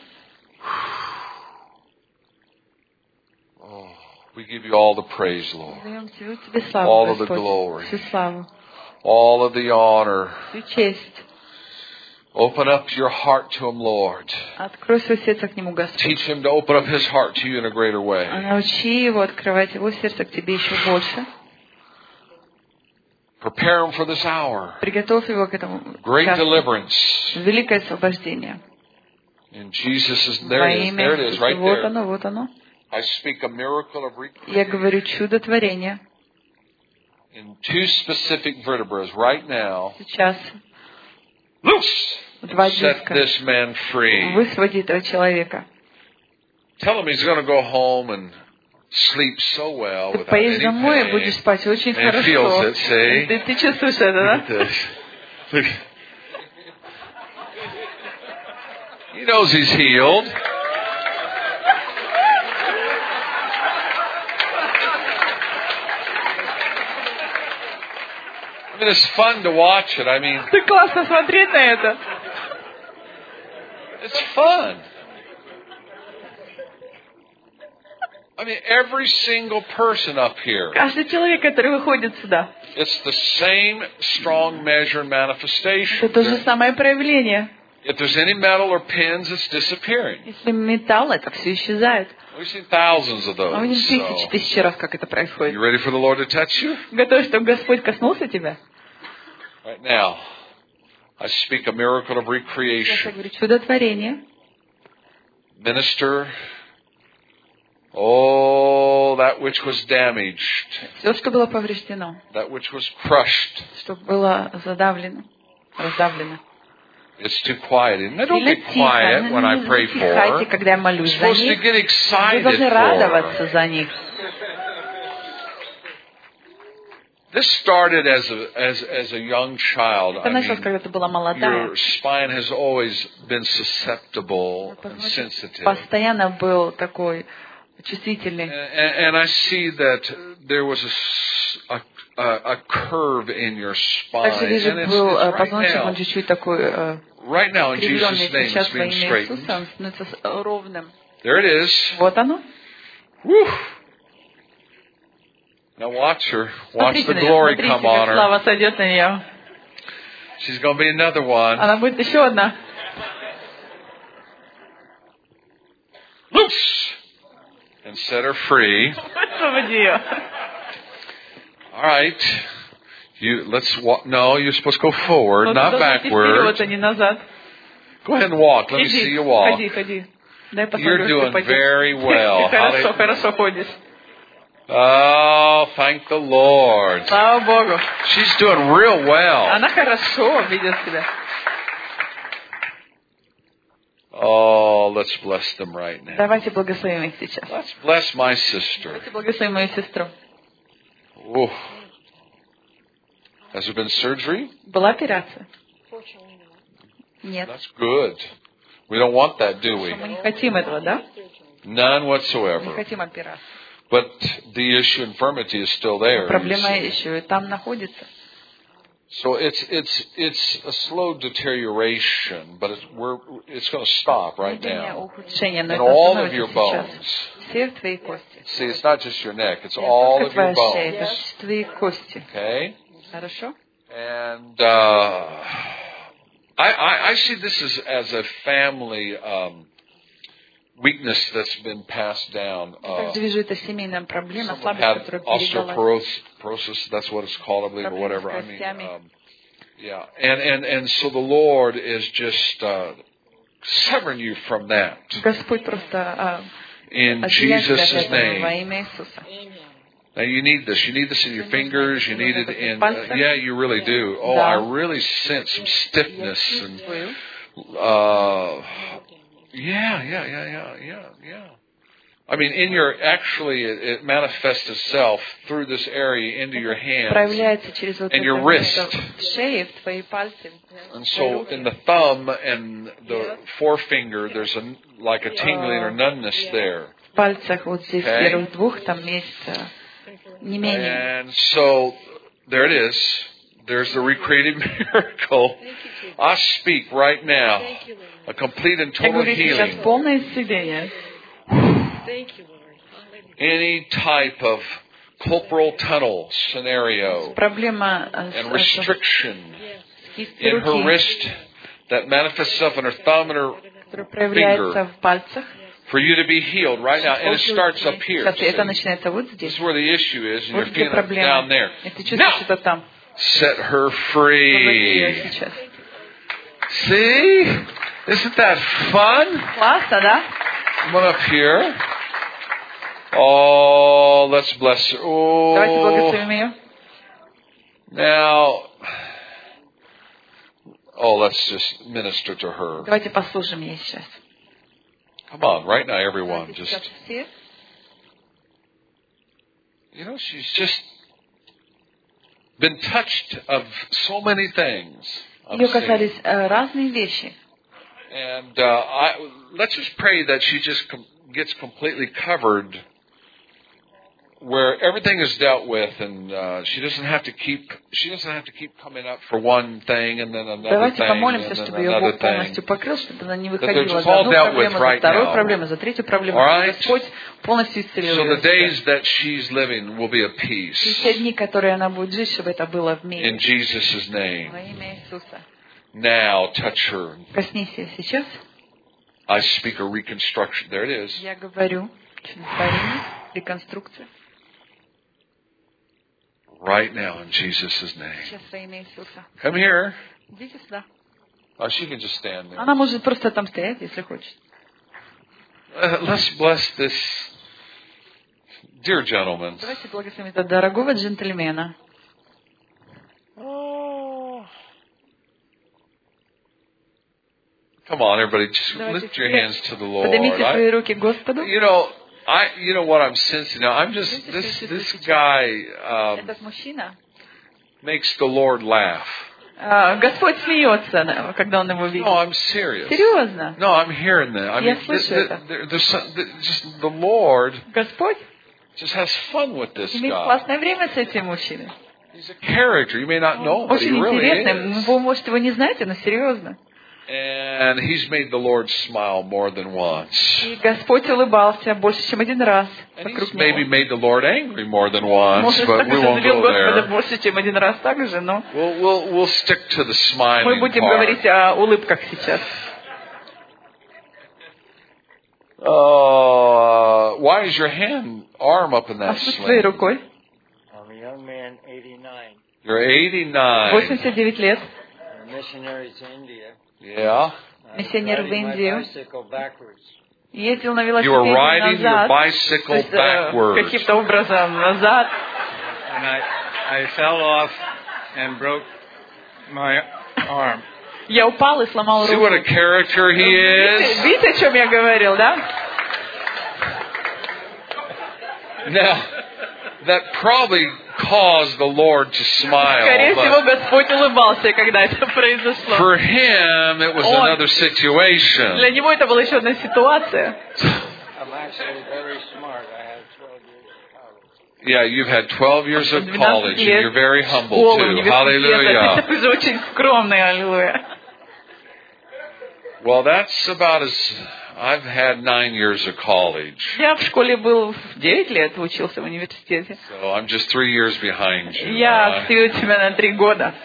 Oh, we give you all the praise, Lord. Даем тебе, тебе славу, All of the Господь. glory. Всю славу, All of the honor. всю честь. Open up your heart to Him, Lord. Открой свое сердце к Нему, Господь. Teach Him to open up His heart to you in a greater way. А научи его открывать его сердце к тебе еще больше. Prepare Him for this hour. Приготовь его к этому Great часу. deliverance. Великое освобождение. In Jesus' Во there it is. имя There it is, Иисуса. right Вот there. оно, вот оно. I speak a miracle of Я recreation говорю чудотворение. in two specific vertebrae right now. Сейчас Loose! два Set диска. this man free. Высвободи этого человека. Tell him he's going to go home and sleep so well Ты without поедешь any домой и pain. будешь спать очень And he feels хорошо. it, see? Ты, ты чувствуешь это, Look at да? this. Look. He knows he's healed. I mean, it's fun to watch it. I mean, Ты классно смотреть на это. it's fun. I mean, every single person up here, Каждый человек, который выходит сюда, it's the same strong measure and manifestation. это то же самое проявление. If there's any metal or pins, it's disappearing. Если металл, это все исчезает. We've seen thousands of Мы видим those. тысячи, So, тысячи раз, как это you происходит. ready for the Lord to touch you? Готов, чтобы Господь коснулся тебя? Right now, I speak a miracle of Сейчас я recreation. говорю чудотворение. Minister, oh, that which was damaged, Все, что было повреждено, that which was crushed. что было задавлено, раздавлено. It's too quiet. And I don't Сильно get тихо, quiet when I не pray затихайте, for. когда я You're молюсь за supposed to них. get Вы excited должны радоваться for. за них. This started as a as as a young child. Это I началось, mean, когда ты была молодая. your spine has always been susceptible and sensitive. Постоянно был такой чувствительный. And, and I see that there was a, s- a, a- a curve in your spine. Также вижу, And it's, был it's э, right позвоночник, now. он чуть-чуть такой э, Right now in скривленный. Jesus' name Сейчас it's во being имя straightened. Иисуса он становится с- ровным. There it is. Вот оно. Woo. Now watch her. Watch Смотрите the на нее, glory смотрите, come on как her. слава сойдет на нее. She's going to be another one. Она будет еще одна. Loose. And set her free. Освободи ее. All right. You let's walk. No, you're supposed to go forward, Но ты not должен идти backward. вперед, а не назад. Go ahead and walk. Let me see Иди, you walk. ходи, ходи. Дай You're посмотрю, doing что пойдешь. very well. Ты хорошо, Hallelujah. хорошо ходишь. Oh, thank the Lord. Слава Богу. She's doing real well. Она хорошо ведет себя. Oh, let's bless them right now. Давайте благословим их сейчас. Let's bless my sister. Давайте благословим мою сестру. Ooh. Has there been surgery? Была операция? Нет. That's good. We don't want that, do we? Мы не хотим этого, да? None Не whatsoever. хотим операции. But the issue infirmity is still there. you Проблема see. еще и там находится. So it's it's it's a slow deterioration, but it's we're it's going to stop right Медленное now. ухудшение, но And это all of your остановится сейчас. bones. Все твои кости. See, it's not just your neck; it's Не all только of your твоя шея, это bones. твои кости. Okay, Хорошо? and uh, I, I I see this as as a family um, weakness that's been passed down. Я Uh, также вижу, это семейная проблема, someone слабость, had которая передалась. osteoporosis. That's what it's called, I believe, or Проблемы whatever. с I mean, костями. um, yeah, and and and so the Lord is just uh, severing you from that Господь просто а, in отделяет тебя от Jesus' этого во name. имя Иисуса. Now you need this. You need this in your fingers. You need it in. Uh, Пальцы. yeah, you really do. Oh, Да. I really sense some Я stiffness and чувствую, uh, Yeah, yeah, yeah, yeah, yeah, yeah. I mean, in your, actually, it, it manifests itself through this area into your hands проявляется через вот and это your wrist. в шее, в твои пальцы. And so in the thumb and the forefinger, there's a, like a tingling or numbness there. В пальцах вот здесь Okay. первых двух там есть э, не менее. And so, there it is. There's the recreated miracle. I speak right now a complete and Я total говорю сейчас healing. полное исцеление. Any type of corporal tunnel scenario Проблема э, and с, restriction с кистью in her руки, wrist that manifests itself in her thumb and her которая проявляется finger в пальцах. for you to be healed right now. And it starts up here. Сейчас это See? начинается вот This здесь. is where the issue is, and Вот you're где feeling it down проблема. there. И ты чувствуешь это Now, там. set her Освободи ее free. сейчас. See? Isn't that fun? Классно, да? Come on up here. Oh, let's bless her. Давайте Oh, благословим ее. now, oh, let's just minister to her. Давайте послушаем ей сейчас. Come on, right now, everyone. Давайте Just, сейчас все. you know, she's just been touched of so many things. I'm Ее seeing. касались э, разные вещи. And uh, I, let's just pray that she just com- gets completely covered, where everything is dealt with, and uh, she doesn't have to keep she doesn't have to keep coming up for one thing and then another Давайте thing помолимся, and then чтобы ее another Бог thing. полностью покрыл, чтобы она не they're выходила just за all одну dealt with проблему, за right вторую now. проблему, за третью проблему. All Чтобы right? Господь полностью исцелил So ее. the days that she's living will be a И peace те дни, которые она будет жить, чтобы это было в in мире. Jesus' name. Во имя Иисуса. Now touch her. Коснись ее сейчас. I speak a reconstruction. There it is. Я говорю чудотворение, реконструкция. Right now in Jesus' name. Сейчас во имя Иисуса. Come here. Идите сюда. Oh, she can just stand there. Она может просто там стоять, если хочет. Uh, let's bless this dear gentleman. Давайте благословим этого дорогого джентльмена. Oh. Come on, everybody, just Давайте lift your все hands to the Lord. поднимите свои I, руки к Господу. you know, I, you know what I'm sensing now. I'm just this this guy um, Этот мужчина. makes the Lord laugh. А, Господь смеется, да, когда он его видит. No, I'm serious. Серьезно? No, I'm hearing that. I Я mean, слышу th- это. th- there- there's some, th- just the Lord Господь just has fun with this имеет guy. классное время с этим мужчиной. He's a character. You may not know, but he Очень really интересный. is. Вы, может, его не знаете, но серьезно. And he's made the Lord smile more than once. И Господь улыбался больше, чем один раз And вокруг he's maybe него. made the Lord angry more than once, Может, but так we won't разозлил go Господа there. больше, чем один раз также, но We'll, we'll, we'll stick to the мы smiling будем part. говорить о улыбках сейчас. Uh, why is your hand, arm up in А that что с твоей sling? рукой? I'm a young man, eighty-nine. You're eighty-nine. восемьдесят девять лет. I'm a missionary to India. Yeah. I'm Миссионер в riding my Индию. bicycle backwards. Ездил на You were велосипеде riding your назад. То bicycle есть, э, backwards. каким-то образом назад. And I, I fell off and broke my arm. Я упал и сломал See what a руку. character he Видите, is? видите, о чем я говорил, да? Now, that probably caused the Lord to Скорее smile. всего, But Господь улыбался, когда это произошло. for him, it was Он- another situation. Для него это была еще одна ситуация. I'm actually very smart. I had twelve years of college. Yeah, you've had twelve years of двенадцать college, and лет you're very humble школы, too. университета. Hallelujah. Ты такой очень скромный, аллилуйя. Well, that's about as I've had nine years of college, Я в школе был в девять лет, учился в университете. so I'm just three years behind you. Я Uh, вперед тебя на три года.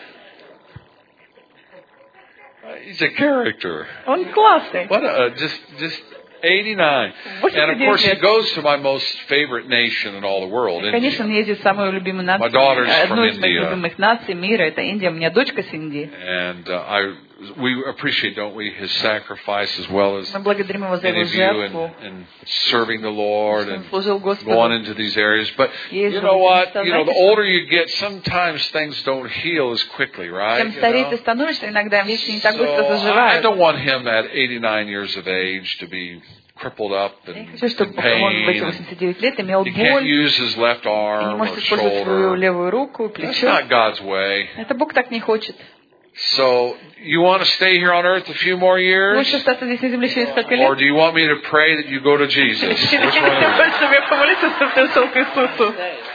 he's a character. Он классный. What a just just eighty-nine. And of course, he goes to my most favorite nation in all the world, Конечно, он India. ездит в самую любимую My нацию, daughter's одну from из моих India. любимых наций мира, это Индия. У меня дочка с Индии. And uh, I we appreciate, don't we, his sacrifice as well as Мы благодарим его за any его of you in, жертву, in serving the Lord что он and служил going Господу. into these areas. But you Ездил know в what? эти места. You know, the Знаете, older you get, sometimes things don't heal as quickly, right? чем You старее know? ты становишься, иногда вещи не так быстро So I заживают. don't want him at eighty-nine years of age to be crippled up Я не and хочу, чтобы in pain. он в эти And восемьдесят девять лет имел he can't боль use his left и не arm or может использовать свою shoulder. левую руку и That's плечо. not God's way. Это Бог так не хочет. So you want to stay here on earth a few more years? Лучше остаться здесь на земле еще несколько Or лет. do you want me to pray that you go to Jesus? Which one is it? Чтобы я помолился, чтобы ты ушел к Иисусу.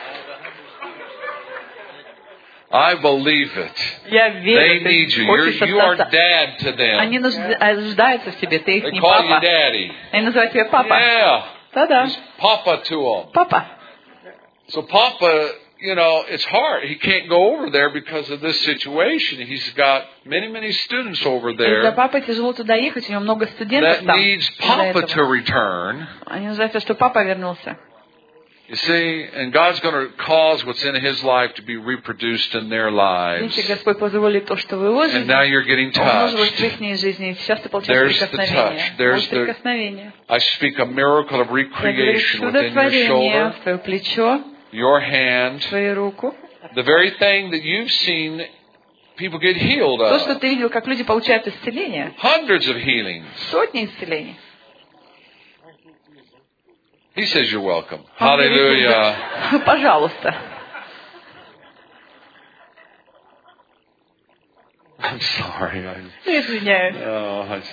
I believe it. Я They верю, need ты you. хочешь You're, you are остаться. dad to them. Они нужда- нуждаются в тебе, ты их They не call you папа. daddy. Они называют тебя папа. Yeah. Да-да, He's Papa to them. папа. So Papa, you know, it's hard. He can't go over there because of this situation. He's got many, many students over И для there папы тяжело туда ехать, у него много студентов that там. needs из-за Papa этого. to return. Они называют, что папа вернулся. You see, and God's going to cause what's in his life to be reproduced in their lives. Видите, Господь позволит то, что в его And жизни now you're getting умножилось в touched. их жизни. И сейчас ты получаешь There's the прикосновение. touch. There's Вот the- прикосновение. I speak a miracle of Я говорю, recreation within your чудотворение shoulder, в твое плечо, your hand, в твою руку. the very thing that you've seen people get healed То, что of. ты видел, как люди получают исцеление. Hundreds of healings. Сотни исцелений. He says you're welcome. Он говорит, Hallelujah. да, пожалуйста. I'm sorry. I, Ну, извиняюсь. no, I, just,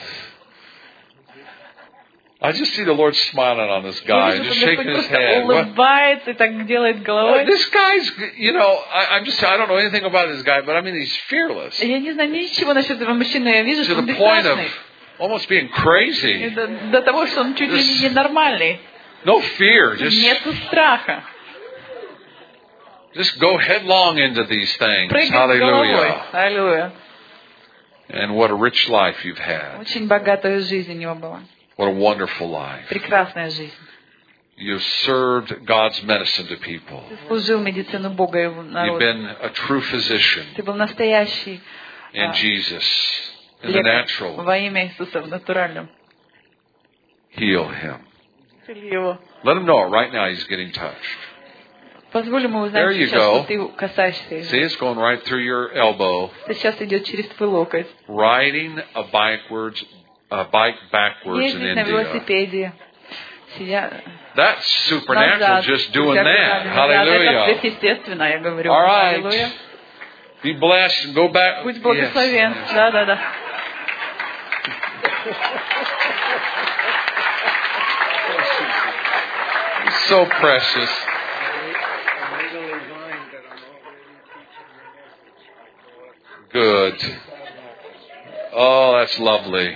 I just see the Lord smiling on this Я guy, вижу, just что shaking Господь his просто head. What? улыбается и так делает Uh, головой. This guy's, you know, I, I'm just, I don't know anything about this guy, but I mean, he's fearless Я не знаю ничего насчет этого мужчины, я вижу, to что он the point of бесстрашный. almost being И crazy. До, до того, что он чуть ли не ненормальный. No fear, just, Нету страха. just go headlong into these things. Прыгай с головой. Hallelujah. Аллилуйя. And what a rich life you've had. Очень богатая жизнь у него была. What a wonderful life. Прекрасная жизнь. You've served God's medicine to people. Ты служил медицину Бога и его You've народу. been a true physician Ты был настоящий in а, Jesus. In the лекарь natural. во имя Иисуса в натуральном. Heal him. Исцели его. Let him know it right now he's getting touched. Позволь ему There узнать you сейчас, go. что ты касаешься его. See, it's going right through your elbow. Это сейчас идет через твой локоть. Riding a backwards, a bike backwards in Ездить на India. велосипеде. Сидя That's supernatural назад. just doing Всякое that. назад. Это Hallelujah. сверхъестественно, я говорю. All right. Аллилуйя. Be blessed and go back. Будь благословен. Yes. Да, да, да. So precious. Good. Oh, that's lovely.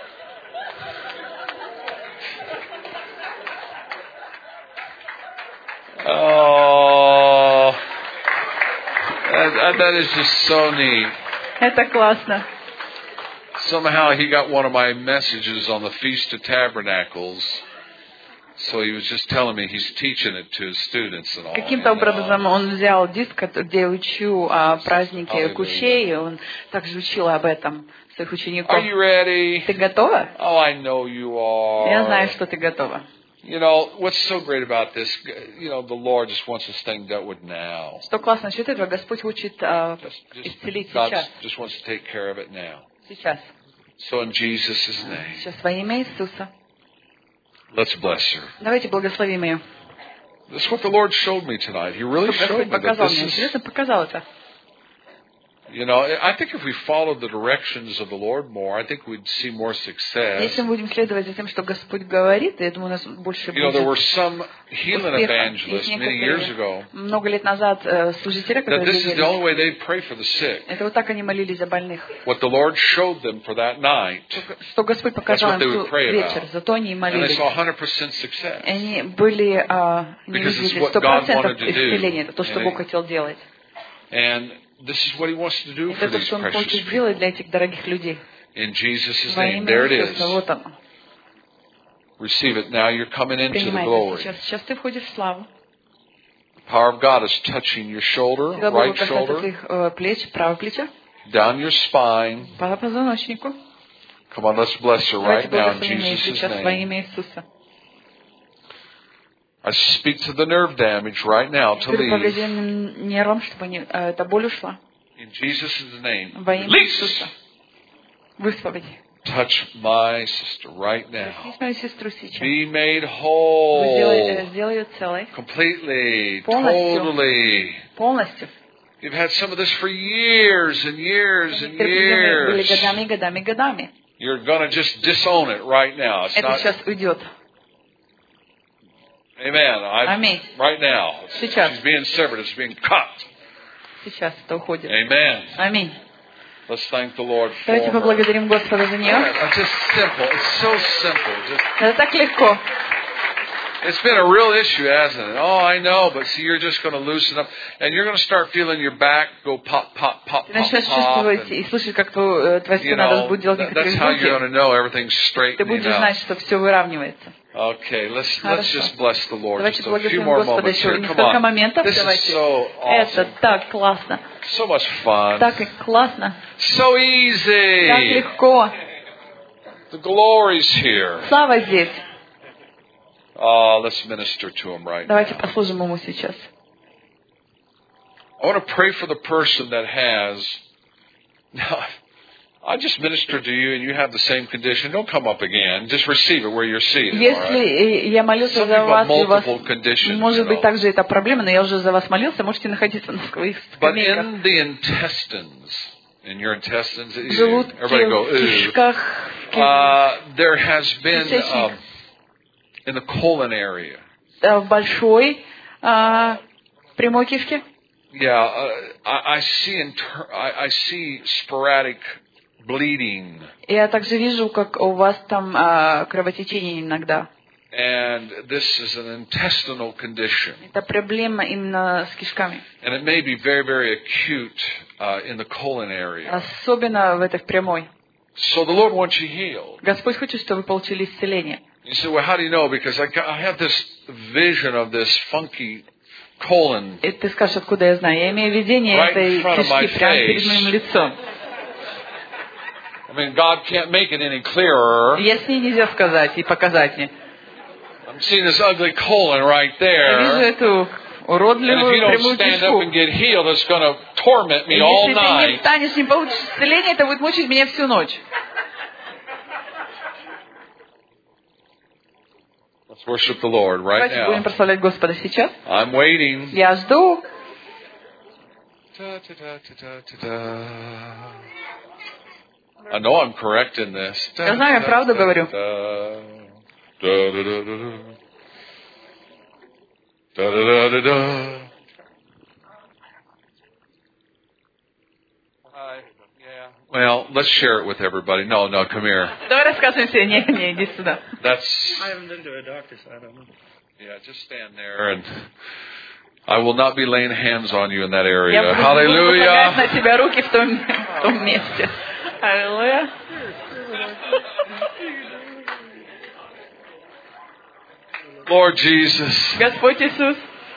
Oh, that, that is just so neat. Это классно. Somehow he got one of my messages on the Feast of Tabernacles. So he was just telling me he's teaching it to his students and all. Каким-то And, uh, образом он взял диск, где я учу о празднике Hallelujah. Кущей, и он также учил об этом своих Are учеников. you ready? Ты готова? Oh, I know you are. Я знаю, что ты готова. You know, what's so great about this, you know, the Lord just wants this thing dealt with now. Что классно насчет этого, Господь учит а, Just, исцелить just, God сейчас. just wants to take care of it now. Сейчас. So in Jesus' name, Сейчас во имя Иисуса. let's bless her. Давайте благословим ее. This is what the Lord showed me tonight. He really Чтобы showed Господь me that показал this мне. is, Интересно, показал это. you know, I think if we followed the directions of the Lord more, I think we'd see more success. Если мы будем следовать за тем, что Господь говорит, я думаю, у нас больше You know, there were будет some healing успеха. evangelists Есть many years некоторые, ago много лет назад э, служители, that которые this is the говорили, only way they pray for the sick. это вот так они молились за больных. What the Lord showed them for that night, Что Господь показал That's what they им would в pray тот вечер, about. зато они и and they молились. saw one hundred percent success. И они были, а, они Because it's видели what сто God процентов wanted to do. исцеления. Это то, что And Бог it- хотел делать. And this is what He wants to do for Это то, these что Он precious хочет people. сделать для этих дорогих людей. In Jesus' Во name, имя there it is. Иисуса. Вот оно. Receive it. Now you're coming into the Принимайте glory. сейчас. Сейчас ты входишь в славу. The power of God is touching your shoulder, Сила Бога right касается shoulder, твоих э, плеч, правого плеча, down your spine. по позвоночнику. Come on, let's bless her Давайте right now in благословим ее Jesus' сейчас во name. имя Иисуса. I speak to the nerve damage right now to Говорю leave. поврежденным нервам, чтобы они, э, эта боль ушла. In Jesus' name. Во имя Release! Иисуса. Высвободи. Touch my sister right now. Коснись мою сестру сейчас. Be made Сделай, э, whole. сделай ее целой. Completely. Полностью. Totally. Полностью. You've had some of this for years and years and Некоторые были years. годами, годами, годами. You're going to just disown it right now. It's Это not. сейчас уйдет. Amen. I, Аминь. right now. Сейчас. She's being severed. It's being cut. Сейчас это уходит. Amen. Аминь. Let's thank the Lord for Давайте her. поблагодарим Господа за нее. It's just simple. It's so simple. Just, Это так легко. it's been a real issue, hasn't it? Oh, I know, but see, you're just going to loosen up, and you're going to start feeling your back go pop, pop, pop, Ты pop, начнешь pop. чувствовать And, и слышать, как твой- твоя you спина даже know, будет делать that's некоторые how you're going звуки. to know everything's Ты straightening будешь out. знать, что все выравнивается. Okay, let's let's Хорошо. just bless the Lord Давайте just a few благословим more Господа moments еще here. Come несколько on, моментов. this is Давайте. so Это awesome, так классно. so much fun, Так и классно. so Так easy. легко. The glory's here. Слава здесь. Oh, let's minister to him right Давайте now. послужим ему сейчас. I want to pray for the person that has. Now, I just ministered to you and you have the same condition. Don't come up again. Just receive it where you're seated. All right? Если я молился Some за people have вас, и у вас multiple conditions. может You быть know. также эта проблема, но я уже за вас молился, можете находиться на своих But скамейках. in the intestines, in your intestines, В желудке, everybody go, в "Ugh." кишках, в ки- Uh, there has been Кишечник. um, in the colon area. э, в большой а, прямой кишке. Yeah, uh, I, I see inter- I, I see sporadic bleeding, Я также вижу, как у вас там а, кровотечение иногда. and this is an intestinal condition, Это проблема именно с кишками. and it may be very, very acute uh, in the colon area. Особенно в этой прямой. So the Lord wants you healed. Господь хочет, чтобы вы получили исцеление. You say, well, how do you know? Because I, got, I have this vision of this funky colon. И ты скажешь, откуда я знаю? Я имею видение Right in этой front of my кишки прямо перед face. моим лицом. I mean, God can't make it any clearer. Я с ней нельзя сказать и показать мне. I'm seeing this ugly colon right Я вижу there. эту And if уродливую you don't прямую stand up кишку. and get healed, it's going to torment me И all если ты не night. встанешь, не получишь исцеление, это будет мучить меня всю ночь. Let's worship the Lord right Давайте будем now. прославлять Господа сейчас. I'm waiting. Я жду. I know I'm correct in this. Я знаю, я правду говорю. Well, let's share it with everybody. No, no, come here. Давай рассказывай все. Не, не, иди сюда. That's I haven't been to a doctor, so I don't know. yeah. Just stand there, and I will not be laying hands on you in that Я area. буду возлагать Hallelujah. на тебя руки в том, в том месте. Аллилуйя. Lord Jesus. Господь Иисус.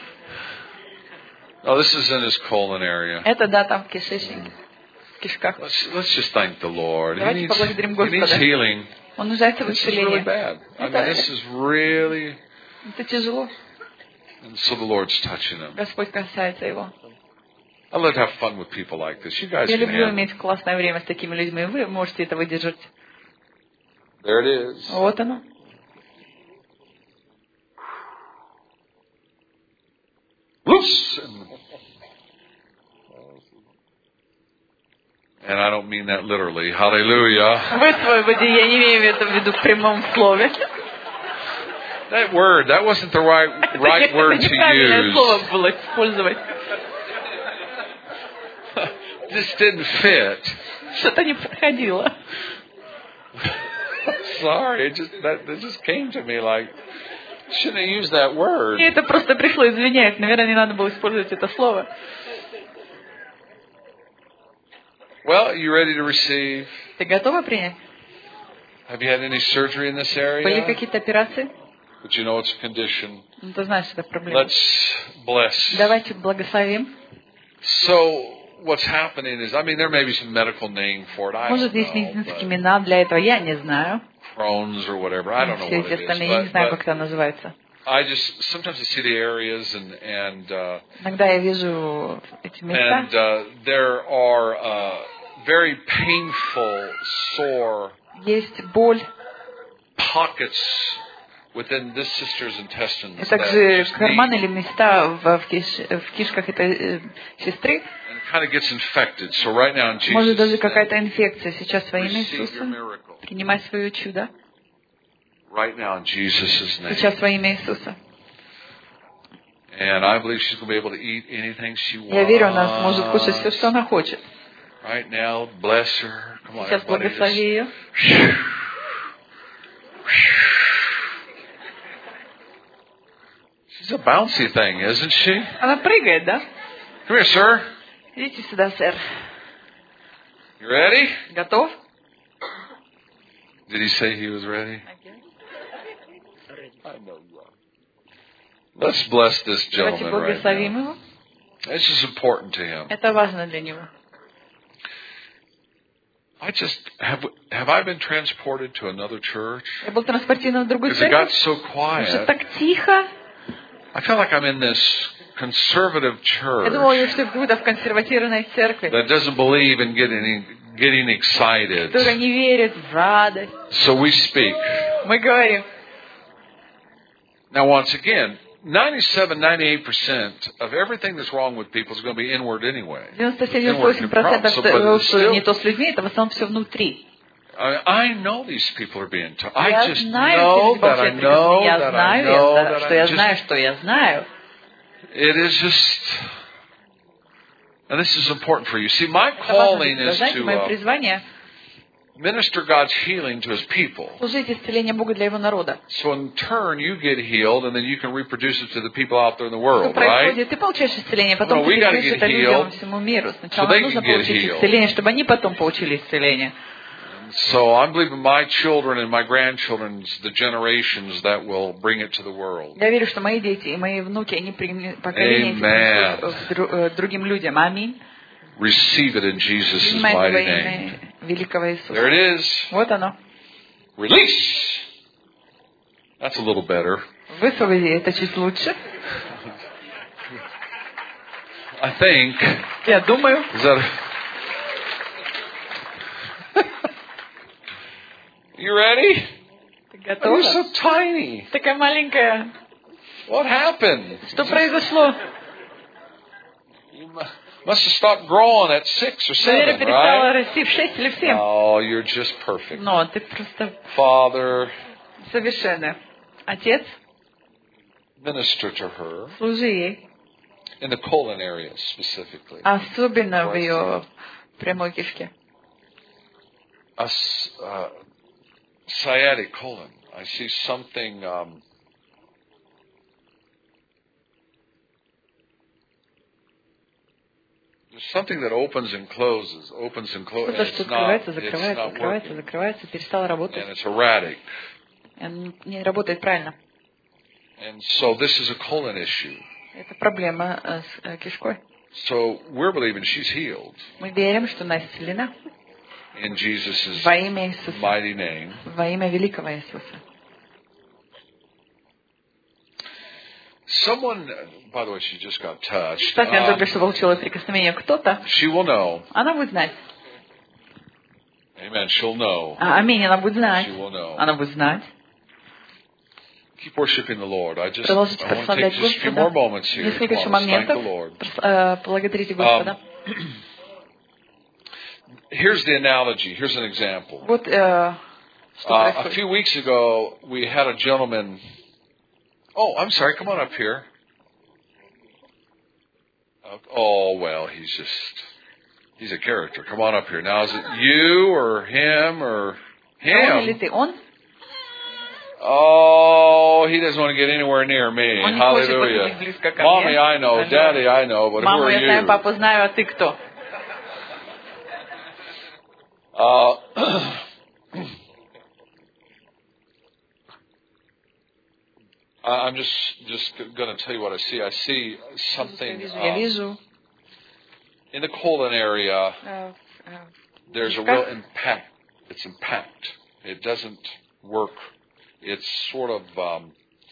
Oh, this is in his colon area. Это да, там в кишечнике, в кишках. Let's let's just thank the Lord. He Давайте needs, поблагодарим he needs Господа. healing. Он нуждается в This is really исцелении. bad. I Это- mean, this is really, Это тяжело. and so the Lord's touching him. Господь касается его. I love to have fun with people like this. You guys Я can люблю handle it. иметь классное время с такими людьми. Вы можете это выдержать. There it is. Вот оно. Loose. And I don't mean that literally. Hallelujah. Высвободи, я не имею это в виду в прямом слове. That word, that wasn't the right right Это word to неправильное слово use. было использовать. This didn't fit. Что-то не подходило. Sorry, it just that it just came to me like shouldn't have used that word. И это просто пришло, извиняюсь. Наверное, не надо было использовать это слово. Well, you ready to receive? Ты готова принять? Have you had any surgery in this Были area? какие-то операции? But you know it's a condition. Ну, ты знаешь, что это проблема. Let's bless. Давайте благословим. So what's happening is, I mean, there may be some medical name for it. I Может, don't есть know. медицинские but имена для этого, я не знаю. Crohn's or whatever. I don't know Все what эти it is. остальные, я не But, знаю, but как это называется. I just sometimes I see the areas and and uh, Иногда я вижу эти места. and uh, there are uh, very painful, sore Есть боль. pockets within this sister's intestines. И that также just карманы need- или места в, в, киш, в кишках этой э, сестры. and it kind of gets infected. So right now in Может, даже Jesus' какая-то name, инфекция. Сейчас во имя receive your Иисуса. miracle. Принимай свое чудо. Right now in Jesus' name. Сейчас во имя Иисуса. And I believe she's going to be able to eat anything she wants. Я верю, она сможет кушать все, что она хочет. Right now, bless her. Come on, Сейчас everybody. благослови ее. Just- She's a bouncy thing, isn't she? Она прыгает, да? Come here, sir. Идите сюда, сэр. You ready? Готов? Did he say he was ready? I know you are. Let's bless this Давайте gentleman right благословим now. его. This is important to him. Это важно для него. I just have have I been transported to another church? Я был транспортирован в другую Because it got церковь. so Потому что quiet. так тихо. I feel like I'm in this conservative Я думала, church что я в консервативной церкви, that doesn't believe in getting getting excited. которая не верит в радость. So we speak. Мы говорим. Now, once again, ninety-seven, ninety-eight percent of everything that's wrong with people is going to be inward anyway. девяносто семь девяносто восемь процентов So, but того, it's что still- не то с людьми, это в основном все внутри. I, I know these people are being taught. I Я just знаю, know эти that I люди know я that I знаю, know это, that что I я just. знаю, что я знаю. It is just, and this is important for you. See, my Это важно calling для тебя. is Знаете, to мое uh, призвание minister God's healing to His people. служить исцеление Бога для Его народа. So in turn, you get healed, and then you can reproduce it to the people out there in the Что world, right? происходит? Ты получаешь исцеление, потом No, ты we gotta передаешь get это людям healed всему миру. Сначала so they нам нужно can get получить healed. исцеление, чтобы они потом получили исцеление. So I'm believing my children and my grandchildren's the generations that will bring it to the world. Я верю, что мои дети и мои внуки, они пригни- поколения эти Amen. принесут в дру- э, другим людям. Аминь. Receive it in Jesus' Принимай это во mighty name. имя великого There Иисуса. it is. Вот оно. Release. That's a little better. Высвободи, это чуть лучше. I think. Я думаю. Is that? You ready? Ты Oh, готова? you're so tiny. Такая маленькая. What happened? Что произошло? You mu- must have stopped growing at six or Наверное, seven, перестала right? расти в шесть или в семь. Oh, you're just perfect. Но ты просто Father, совершенная. Отец, minister to her служи ей. in the colon area specifically. Особенно в ее прямой кишке. A s- uh, sciatic colon. I see something. Um, there's something that opens and closes, opens and closes. Что-то, And что it's not, открывается, it's закрывается, not закрывается, working. закрывается, перестала работать. And it's erratic. Он не работает правильно. And so this is a colon issue. Это проблема э, с э, кишкой. So we're believing she's healed Мы верим, что она исцелена in Jesus' во имя Иисуса, mighty name. во имя великого Иисуса. Someone, by the way, she just got touched. Кстати, она Um, только что получила прикосновение кто-то. she will know. Она будет знать. Amen. She'll know. А, аминь, она будет знать. She will know. Она будет знать. Keep worshiping the Lord. I just Продолжите I want to take прославлять just a few more Господа. moments here. Несколько Come еще on, let's thank the моментов. Lord. Прос- э, Благодарите Господа. Here's the analogy. Here's an example. Вот э, что Uh, a происходит. few weeks ago, we had a gentleman. Oh, I'm sorry. Come on up here. Uh, Oh, well, he's just, he's a character. Come on up here. Now, is it you or him or Он или him? ты? Он? Oh, he doesn't want to get anywhere near me. Он не хочет Hallelujah. подходить близко ко Mommy, мне. I know. Аллилуйя. Daddy, I know. But who Маму are я знаю, you? папу знаю, а ты кто? Uh, I- I'm just just going to tell you what I see. I see something Я вижу, я um, вижу in the colon area, э, э, there's a Как? real impact. It's impact. It doesn't work. It's sort of, um,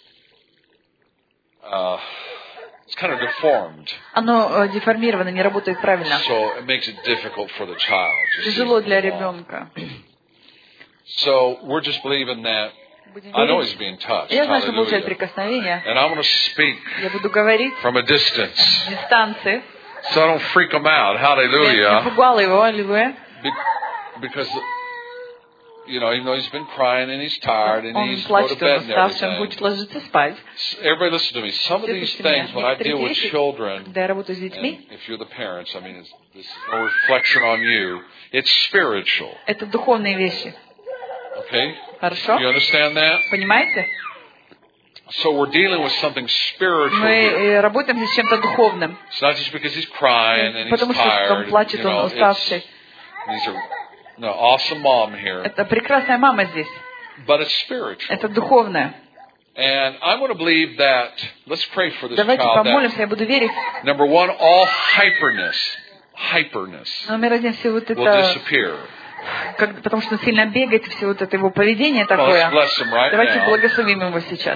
uh, it's kind of deformed. Оно э, деформировано, не работает правильно. So it makes it difficult for the child. to see Тяжело для the mom. ребенка. So we're just believing that. Будем I know верить. he's being touched. Я знаю, что получает Hallelujah. прикосновение. And I'm going to speak Я буду говорить from a distance, с дистанции. so I don't freak him out. Я Hallelujah. напугала его, аллилуйя. Be- because, you know, even though he's been crying and he's tired and Он he's go to плачет, он bed and уставший, он everything. будет ложиться спать. Everybody listen to me. Some of these Слушайте меня, things, when I deal некоторые with вещи, children, когда я работаю с and детьми, if you're the parents, I mean, it's, this is no reflection on you. It's spiritual. это духовные вещи. Okay? Хорошо? You understand that? Понимаете? So we're dealing with something spiritual Мы here. э, работаем здесь с чем-то духовным. It's not just because he's crying and he's Потому что tired. он плачет, you know, он it's, уставший. these are no awesome mom here, Это прекрасная мама здесь. but it's spiritual. Это духовное. And I'm going to believe that. Let's pray for this Давайте child. That, помолимся, я буду верить. number one, all hyperness, hyperness Номер один, все вот will это, disappear. как- потому что он сильно бегает, все вот это его поведение Well, let's такое. bless him right Давайте now. благословим его сейчас.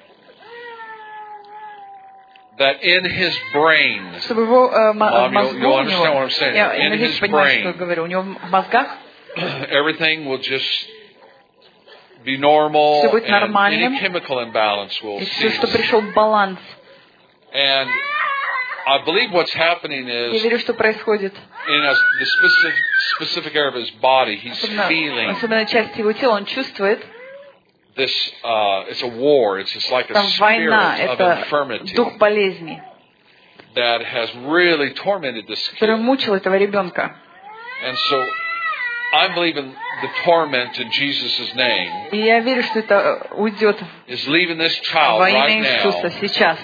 That in his brain, Чтобы его э, м- Mom, в you'll- мозгу you'll у understand него, what I'm saying. я In надеюсь, his понимаете, что я brain. говорю, у него в мозгах everything will just be normal, Всё будет and нормальным. any chemical imbalance will и все, cease. что пришел в баланс. And I believe what's happening Я is верю, что происходит. in a, the specific, specific area of his body, he's Особенно, feeling особенно часть его тела, он чувствует, this, uh, it's a war, it's just like a там война, spirit of это infirmity дух болезни, that has really tormented this который kid. мучил этого ребенка. And so I believe in the torment in Jesus' name И я верю, что это уйдет is leaving this child во right имя Иисуса now. сейчас.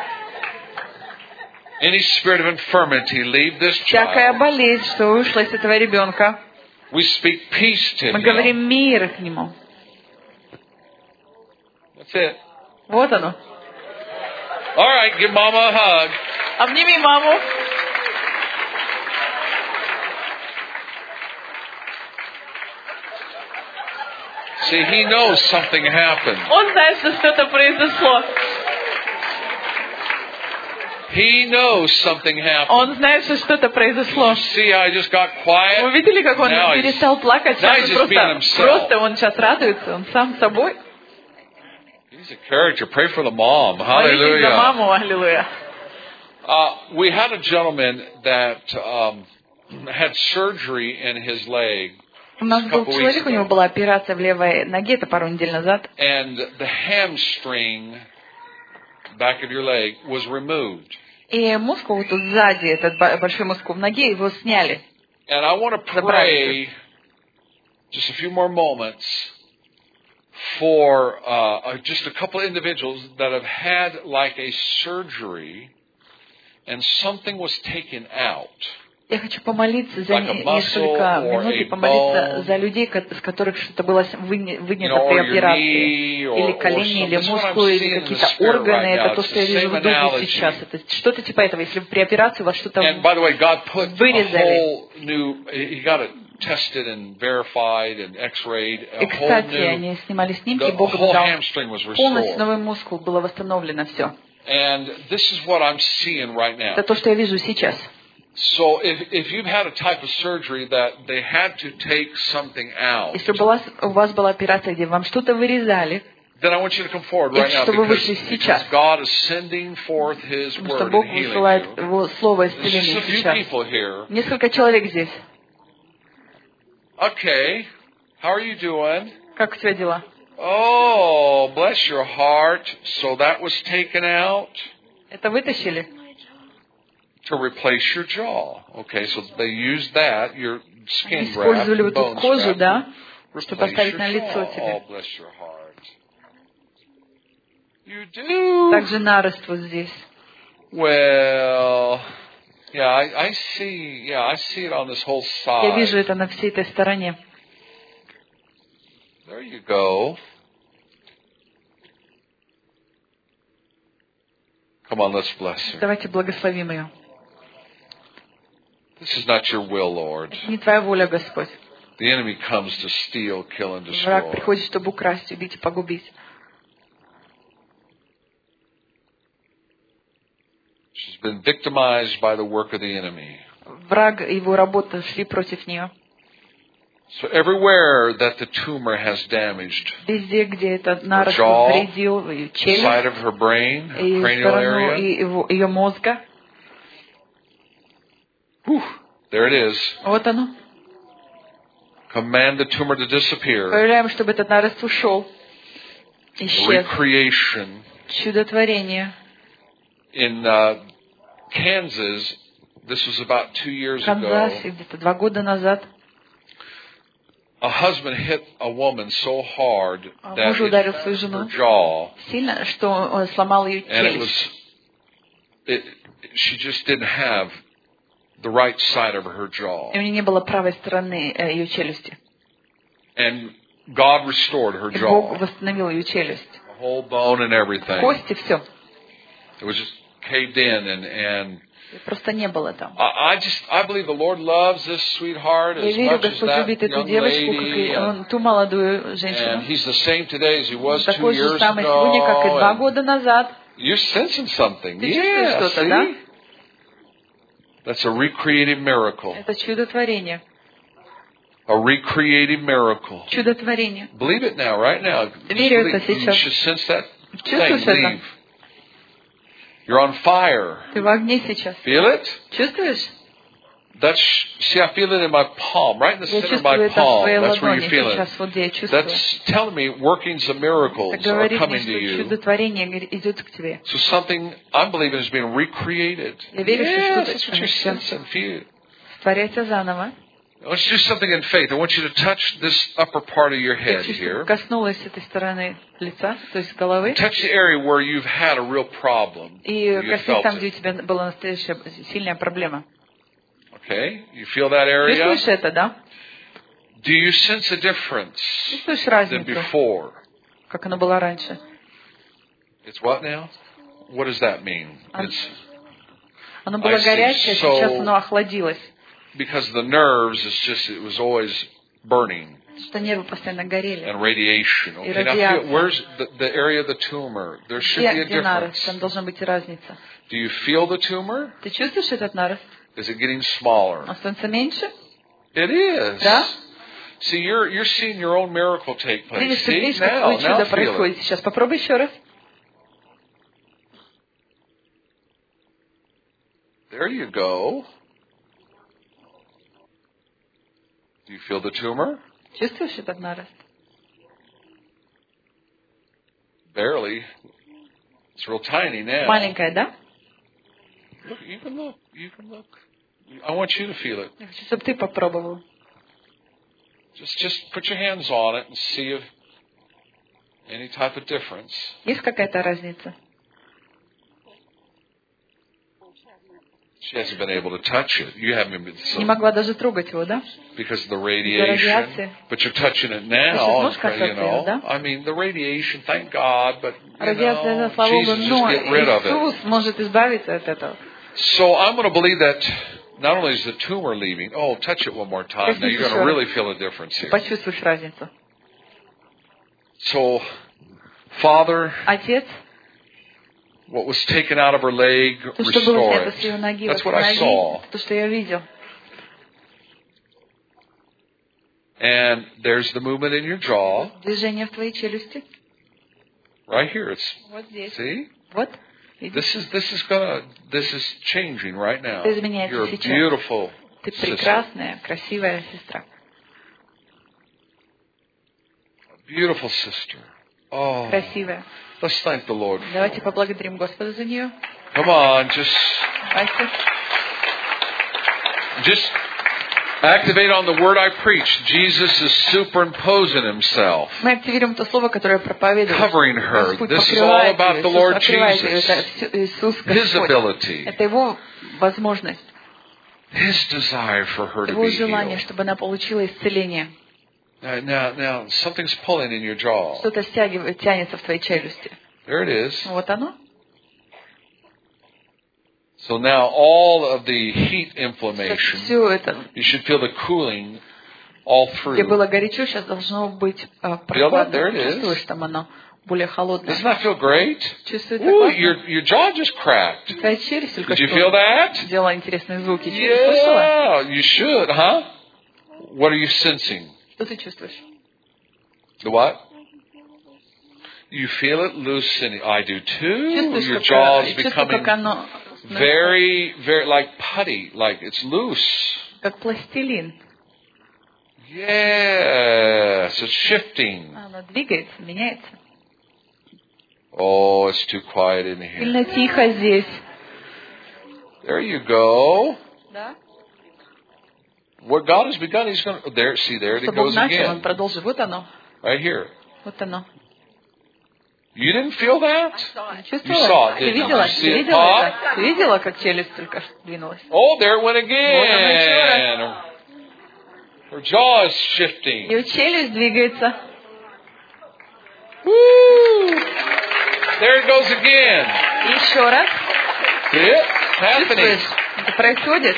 Any spirit of infirmity, leave this Всякая child. болезнь, что вышла из этого ребенка, We speak peace to мы him. говорим мир к нему. That's it. Вот оно. All right, give Mama a hug. Обними маму. See, he knows something happened. Он знает, что что-то произошло. He knows something happened. Он знает, что что-то произошло. See, I just got quiet. Вы видели, как он Now he's- перестал плакать? now Сейчас he's он just being просто, himself. просто он сейчас радуется, он сам собой. He's a character. Pray for the mom. Молитесь за Hallelujah. маму, аллилуйя. Uh, we had a gentleman that um, had surgery in his leg, У нас был человек, у него была операция в левой ноге, это пару недель назад, and the hamstring, back of your leg, was removed. и мускул вот тут сзади, этот бо- большой мускул в ноге, его сняли. And I want to pray just a few more moments for uh, just a couple of individuals that have had like a surgery and something was taken out. Я хочу помолиться за Like a не- muscle несколько or минут и a помолиться bone. за людей, ко- с которых что-то было с- выне- You вынято know, при or your операции. knee, or, Или or колени, something. или That's what I'm мускулы, seeing или in the какие-то spirit органы. right now. Это то, It's что я the вижу same в духе analogy. сейчас. Это что-то типа этого. Если при операции у вас что-то And by the way, God put a вырезали. whole new, he got it tested and verified and x-rayed, a И, whole кстати, new, они снимали снимки, the и Бог whole дал hamstring was полностью restored. новый мускул, было восстановлено все. And this is what I'm seeing right now. Это то, что я вижу сейчас. So if if you've had a type of surgery that they had to take something out, Если была, у вас была операция, где вам что-то вырезали, then I want you to come forward right now чтобы вы because, вышли because сейчас. God is sending forth His потому что word Бог and healing высылает you. его слово There's just a исцеления few сейчас. people here. Несколько человек здесь. Okay, how are you doing? Как у тебя дела? Oh, bless your heart. So that was taken out Это вытащили? to replace your jaw. Okay, so they used that, your skin graft, Использовали вот bone эту кожу, graft, да, to чтобы replace поставить your на лицо jaw. тебе. Oh, bless your heart. You do? Также нарост вот здесь. Well, yeah, I, I see. Yeah, I see it on this whole Я вижу side. это на всей этой стороне. There you go. Come on, let's bless her. Давайте благословим ее. This is not your will, Lord. Это не Твоя воля, Господь. The enemy comes to steal, kill, and Враг destroy. приходит, чтобы украсть, убить и погубить. She's been victimized by the work of the enemy. Враг и его работа шли против нее. So everywhere that the tumor has damaged, Везде, где этот нарост jaw, повредил ее the челюсть, side of her brain, her и cranial сторону area, и его- ее мозга. whew, there it is. Вот оно. Command the tumor to disappear. Повелеваем, чтобы этот нарост ушел. Исчез. Recreation. Чудотворение. In uh, Kansas, this was about two years В Канзасе ago, где-то два года назад a husband hit a woman so hard that муж it ударил свою her жену jaw, сильно, что он сломал ее and it was, челюсть. it, she just didn't have the right side of her jaw. И у нее не было правой стороны э, ее челюсти. And God restored her И Бог jaw, восстановил ее челюсть. the whole bone and everything. Кости, все. It was just caved in, and and Просто не было там. I, I just I believe the Lord loves this sweetheart Я as верю, much as Господь that любит эту young девочку, как lady, и and, он, ту молодую and женщину. He's the same today as He was two Такой же years самый сегодня, как и два ago. года назад. And you're sensing something, Ты чувствуешь yeah. что-то, See, да? that's a recreative miracle. Это чудотворение. A recreative miracle. Чудотворение. Believe it now, right now. Just Верю это believe. You сейчас. should sense that thing. Чувствуешь это? Leave. You're on fire. Ты в огне сейчас. Feel it? Чувствуешь? That's see, I feel it in my palm, right in the Я center of чувствую my это в своей palm. That's where ладони you feel it. сейчас, вот где я чувствую. That's telling me workings of miracles Это are говорит мне, coming to что you. чудотворение идет к тебе. So something I'm believing is being recreated. Я верю, что Yes, что-то that's what you're sensing. Feel. творится заново. Let's do something in faith. I want you to touch this upper part of your Я head чувствую, here. коснулась этой стороны лица, то есть головы. Touch the area where you've had a real problem. И You коснись felt там, где у it. тебя была настоящая сильная проблема. Okay, you feel that area? Чувствуешь это, да? Do you sense a difference Чувствуешь than разницу, before? как оно было раньше? It's what now? What does that mean? Um, It's Оно было I see. горячее, So- сейчас оно охладилось. because the nerves. It's just it was always burning Что нервы постоянно горели. and radiation. Okay, now Irradiation. feel, where's the, the area of the tumor? There should be Где, a где нарост? difference. Там должна быть разница. Do you feel the tumor? Ты чувствуешь этот нарост? Is it getting smaller? Он становится меньше? It is. Да? See, you're you're seeing your own miracle take place. Видишь, ты See видишь, как now, твое now чудо feel it. происходит сейчас. Попробуй еще раз. There you go. Do you feel the tumor? Чувствуешь этот нарост? Barely. It's real tiny now. Маленькая, да? Look, you can look. You can look. I want you to feel it. Я хочу, чтобы ты попробовал. Just, just put your hands on it and see if any type of difference. Есть какая-то разница? She hasn't been able to touch it. You haven't been so, Не могла даже трогать его, да? because of the радиации. radiation. But you're touching it now. Ты сейчас можешь You касаться know, её, да? I mean, the radiation. Thank God, but you Радиация, know, да, слава Богу, Jesus, но just get rid of it. Иисус может избавиться от этого. So I'm going to believe that not only is the tumor leaving. Oh, touch it one more time. Now you're going to really feel a difference here. Почувствуешь разницу. So, Father, Отец, what was taken out of her leg, то, что было restore снято с ее it. ноги, That's what I восстанови saw. то, что я видел. And there's the movement in your jaw. Движение в твоей челюсти. Right here. It's Вот здесь. see? Вот. This is this is gonna this is changing right now. Это изменяется You're a сейчас. beautiful Ты sister. прекрасная, красивая сестра. A beautiful sister. Oh, Красивая. let's thank the Lord. for Давайте her. поблагодарим Господа за нее. Come on, just Давайте. just activate on the word I preach. Jesus is superimposing himself, Мы активируем то слово, которое проповедует. covering her. Господь This is all покрывает about ее, the Иисус Lord покрывает ее. Jesus. Это всё- Иисус His Господь. ability, Это Его возможность, His desire for her to Его be желание, healed. чтобы она получила исцеление. Now, now, now, something's pulling in your jaw. Что-то стягивает, тянется в твоей челюсти. There it is. Вот оно. So now all of the heat inflammation, Все это, you should feel the cooling all где through. было горячо, сейчас должно быть э, There прохладно. it is. Чувствуешь, там оно более холодное. Doesn't that feel great? Чувствуешь, это Ooh, классно? your, your jaw just cracked. Твоя челюсть только Did you feel что that? делала интересные звуки. Челюсть слышала? Yeah, you should, huh? What are you sensing? Что ты чувствуешь? The what? You feel it loosening. I do too. Чувствуешь, Your как, jaw is чувствую, becoming как оно very, very like putty, like it's loose. как пластилин. Yes, it's shifting. Оно двигается, меняется. Oh, it's too quiet in here. Сильно тихо здесь. There you go. Да? What God has begun, He's going to... There, see, there it Что Бог goes начал, Он again. продолжит. Вот оно. Right here. Вот оно. You didn't feel that? Ты You saw чувствовала? it, Ты didn't you? видела? You see Ты it видела pop? это? Ты видела, как челюсть только что двинулась? Oh, there it went Вот оно еще again. раз. Her jaw is shifting. Ее челюсть двигается. Woo! There it goes again. И еще раз. See it? Happening. Чувствуешь? Это происходит.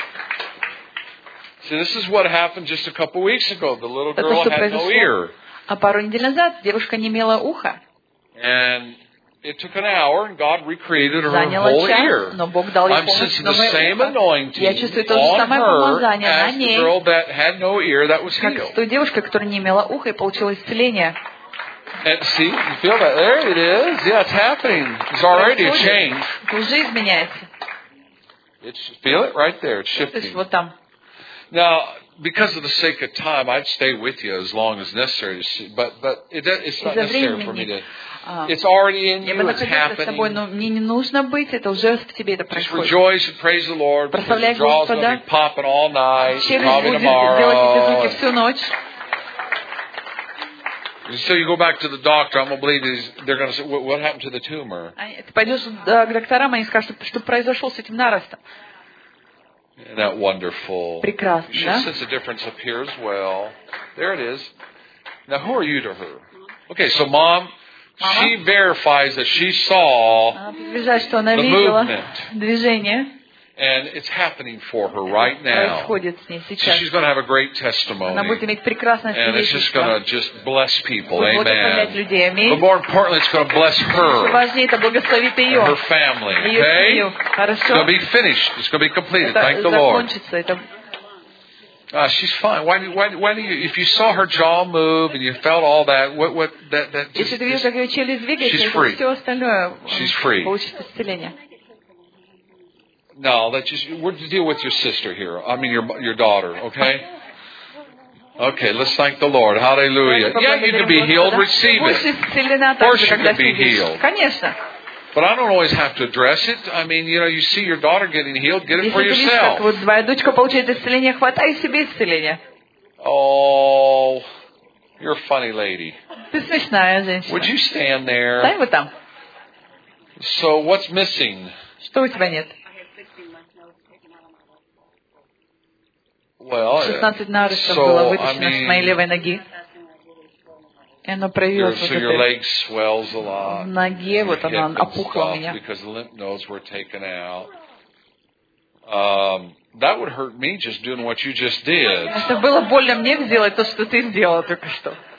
See, this is what happened just a couple weeks ago. The little Это girl что had no ear. произошло? А пару недель назад девушка не имела уха. And it took an hour, and God recreated her Заняло whole час, ear. но Бог дал ей I'm полностью sensing the новое same ухо. anointing Я чувствую то же on самое her помазание на as the ней, girl that had no ear that was как с healed. той девушкой, которая не имела уха и получила исцеление. And see, you feel that? There it is. Yeah, it's happening. It's already a change. Это уже изменяется. It's, feel it right there. It's То есть shifting. вот там. Now, because of the sake of time, I'd stay with you as long as necessary to see. But but it, it's not Из-за necessary for me времени. to. а, It's already in Я you. бы It's находилась с тобой, но happening. мне не нужно быть, это уже в тебе это Just происходит. rejoice and praise the Lord. Because the Прославляй jaw's going to Господа. be popping all night, Челюсть probably будет делать эти звуки tomorrow. всю ночь. So you go back to the doctor. I'm going to believe these, they're going to say, what, what happened to the tumor? А Ты пойдешь да, к докторам, они скажут, что произошло с этим наростом. Isn't that wonderful? Прекрасно, You should да? sense a difference up here as well. There it is. Now, who are you to her? Okay, so mom, she verifies that she saw, Она подтверждает, что она the видела movement. движение. and it's happening for her right now. Происходит с ней So сейчас. she's going to have a great Она testimony. будет иметь прекрасное And it's just going свидетельство. to just bless people. Будет благословлять Amen. людей. But Аминь. more importantly, it's going to bless Что her важнее, это благословит and ее. her family. Ее Okay? семью. It's Хорошо? going to be finished. It's going to be completed. Thank Это the Lord. закончится. Это Uh, she's fine. Why do, why, why do you, if you saw her jaw move and you felt all that, what, what, that, that just, Если ты видишь, как ее челюсть двигается, She's это free. все остальное She's free. получит исцеление. no, that just, we're to deal with your sister here. I mean, your, your daughter, okay? Okay, let's thank the Lord. Hallelujah. Yeah, you can be healed. Receive Будешь it. исцелена Of course так же, you когда can be сидишь. healed. Конечно. But I don't always have to address it. I mean, you know, you see your daughter getting healed, get it for Если ты видишь, как yourself. вот твоя дочка получает исцеление, хватай себе исцеление. Oh, you're a funny lady. Ты смешная женщина. Would you stand Стой there? вот там. So what's missing? Что у тебя нет? Well, шестнадцать наростов so, было I вытащено с моей mean, левой ноги. И оно your, проявилось вот so your это leg swells a lot. в ноге, Your вот hip она and опухла у stuff меня. because the lymph nodes were taken out. Um, that would hurt me just doing what you just did. Это было больно мне сделать то, что ты сделала только что.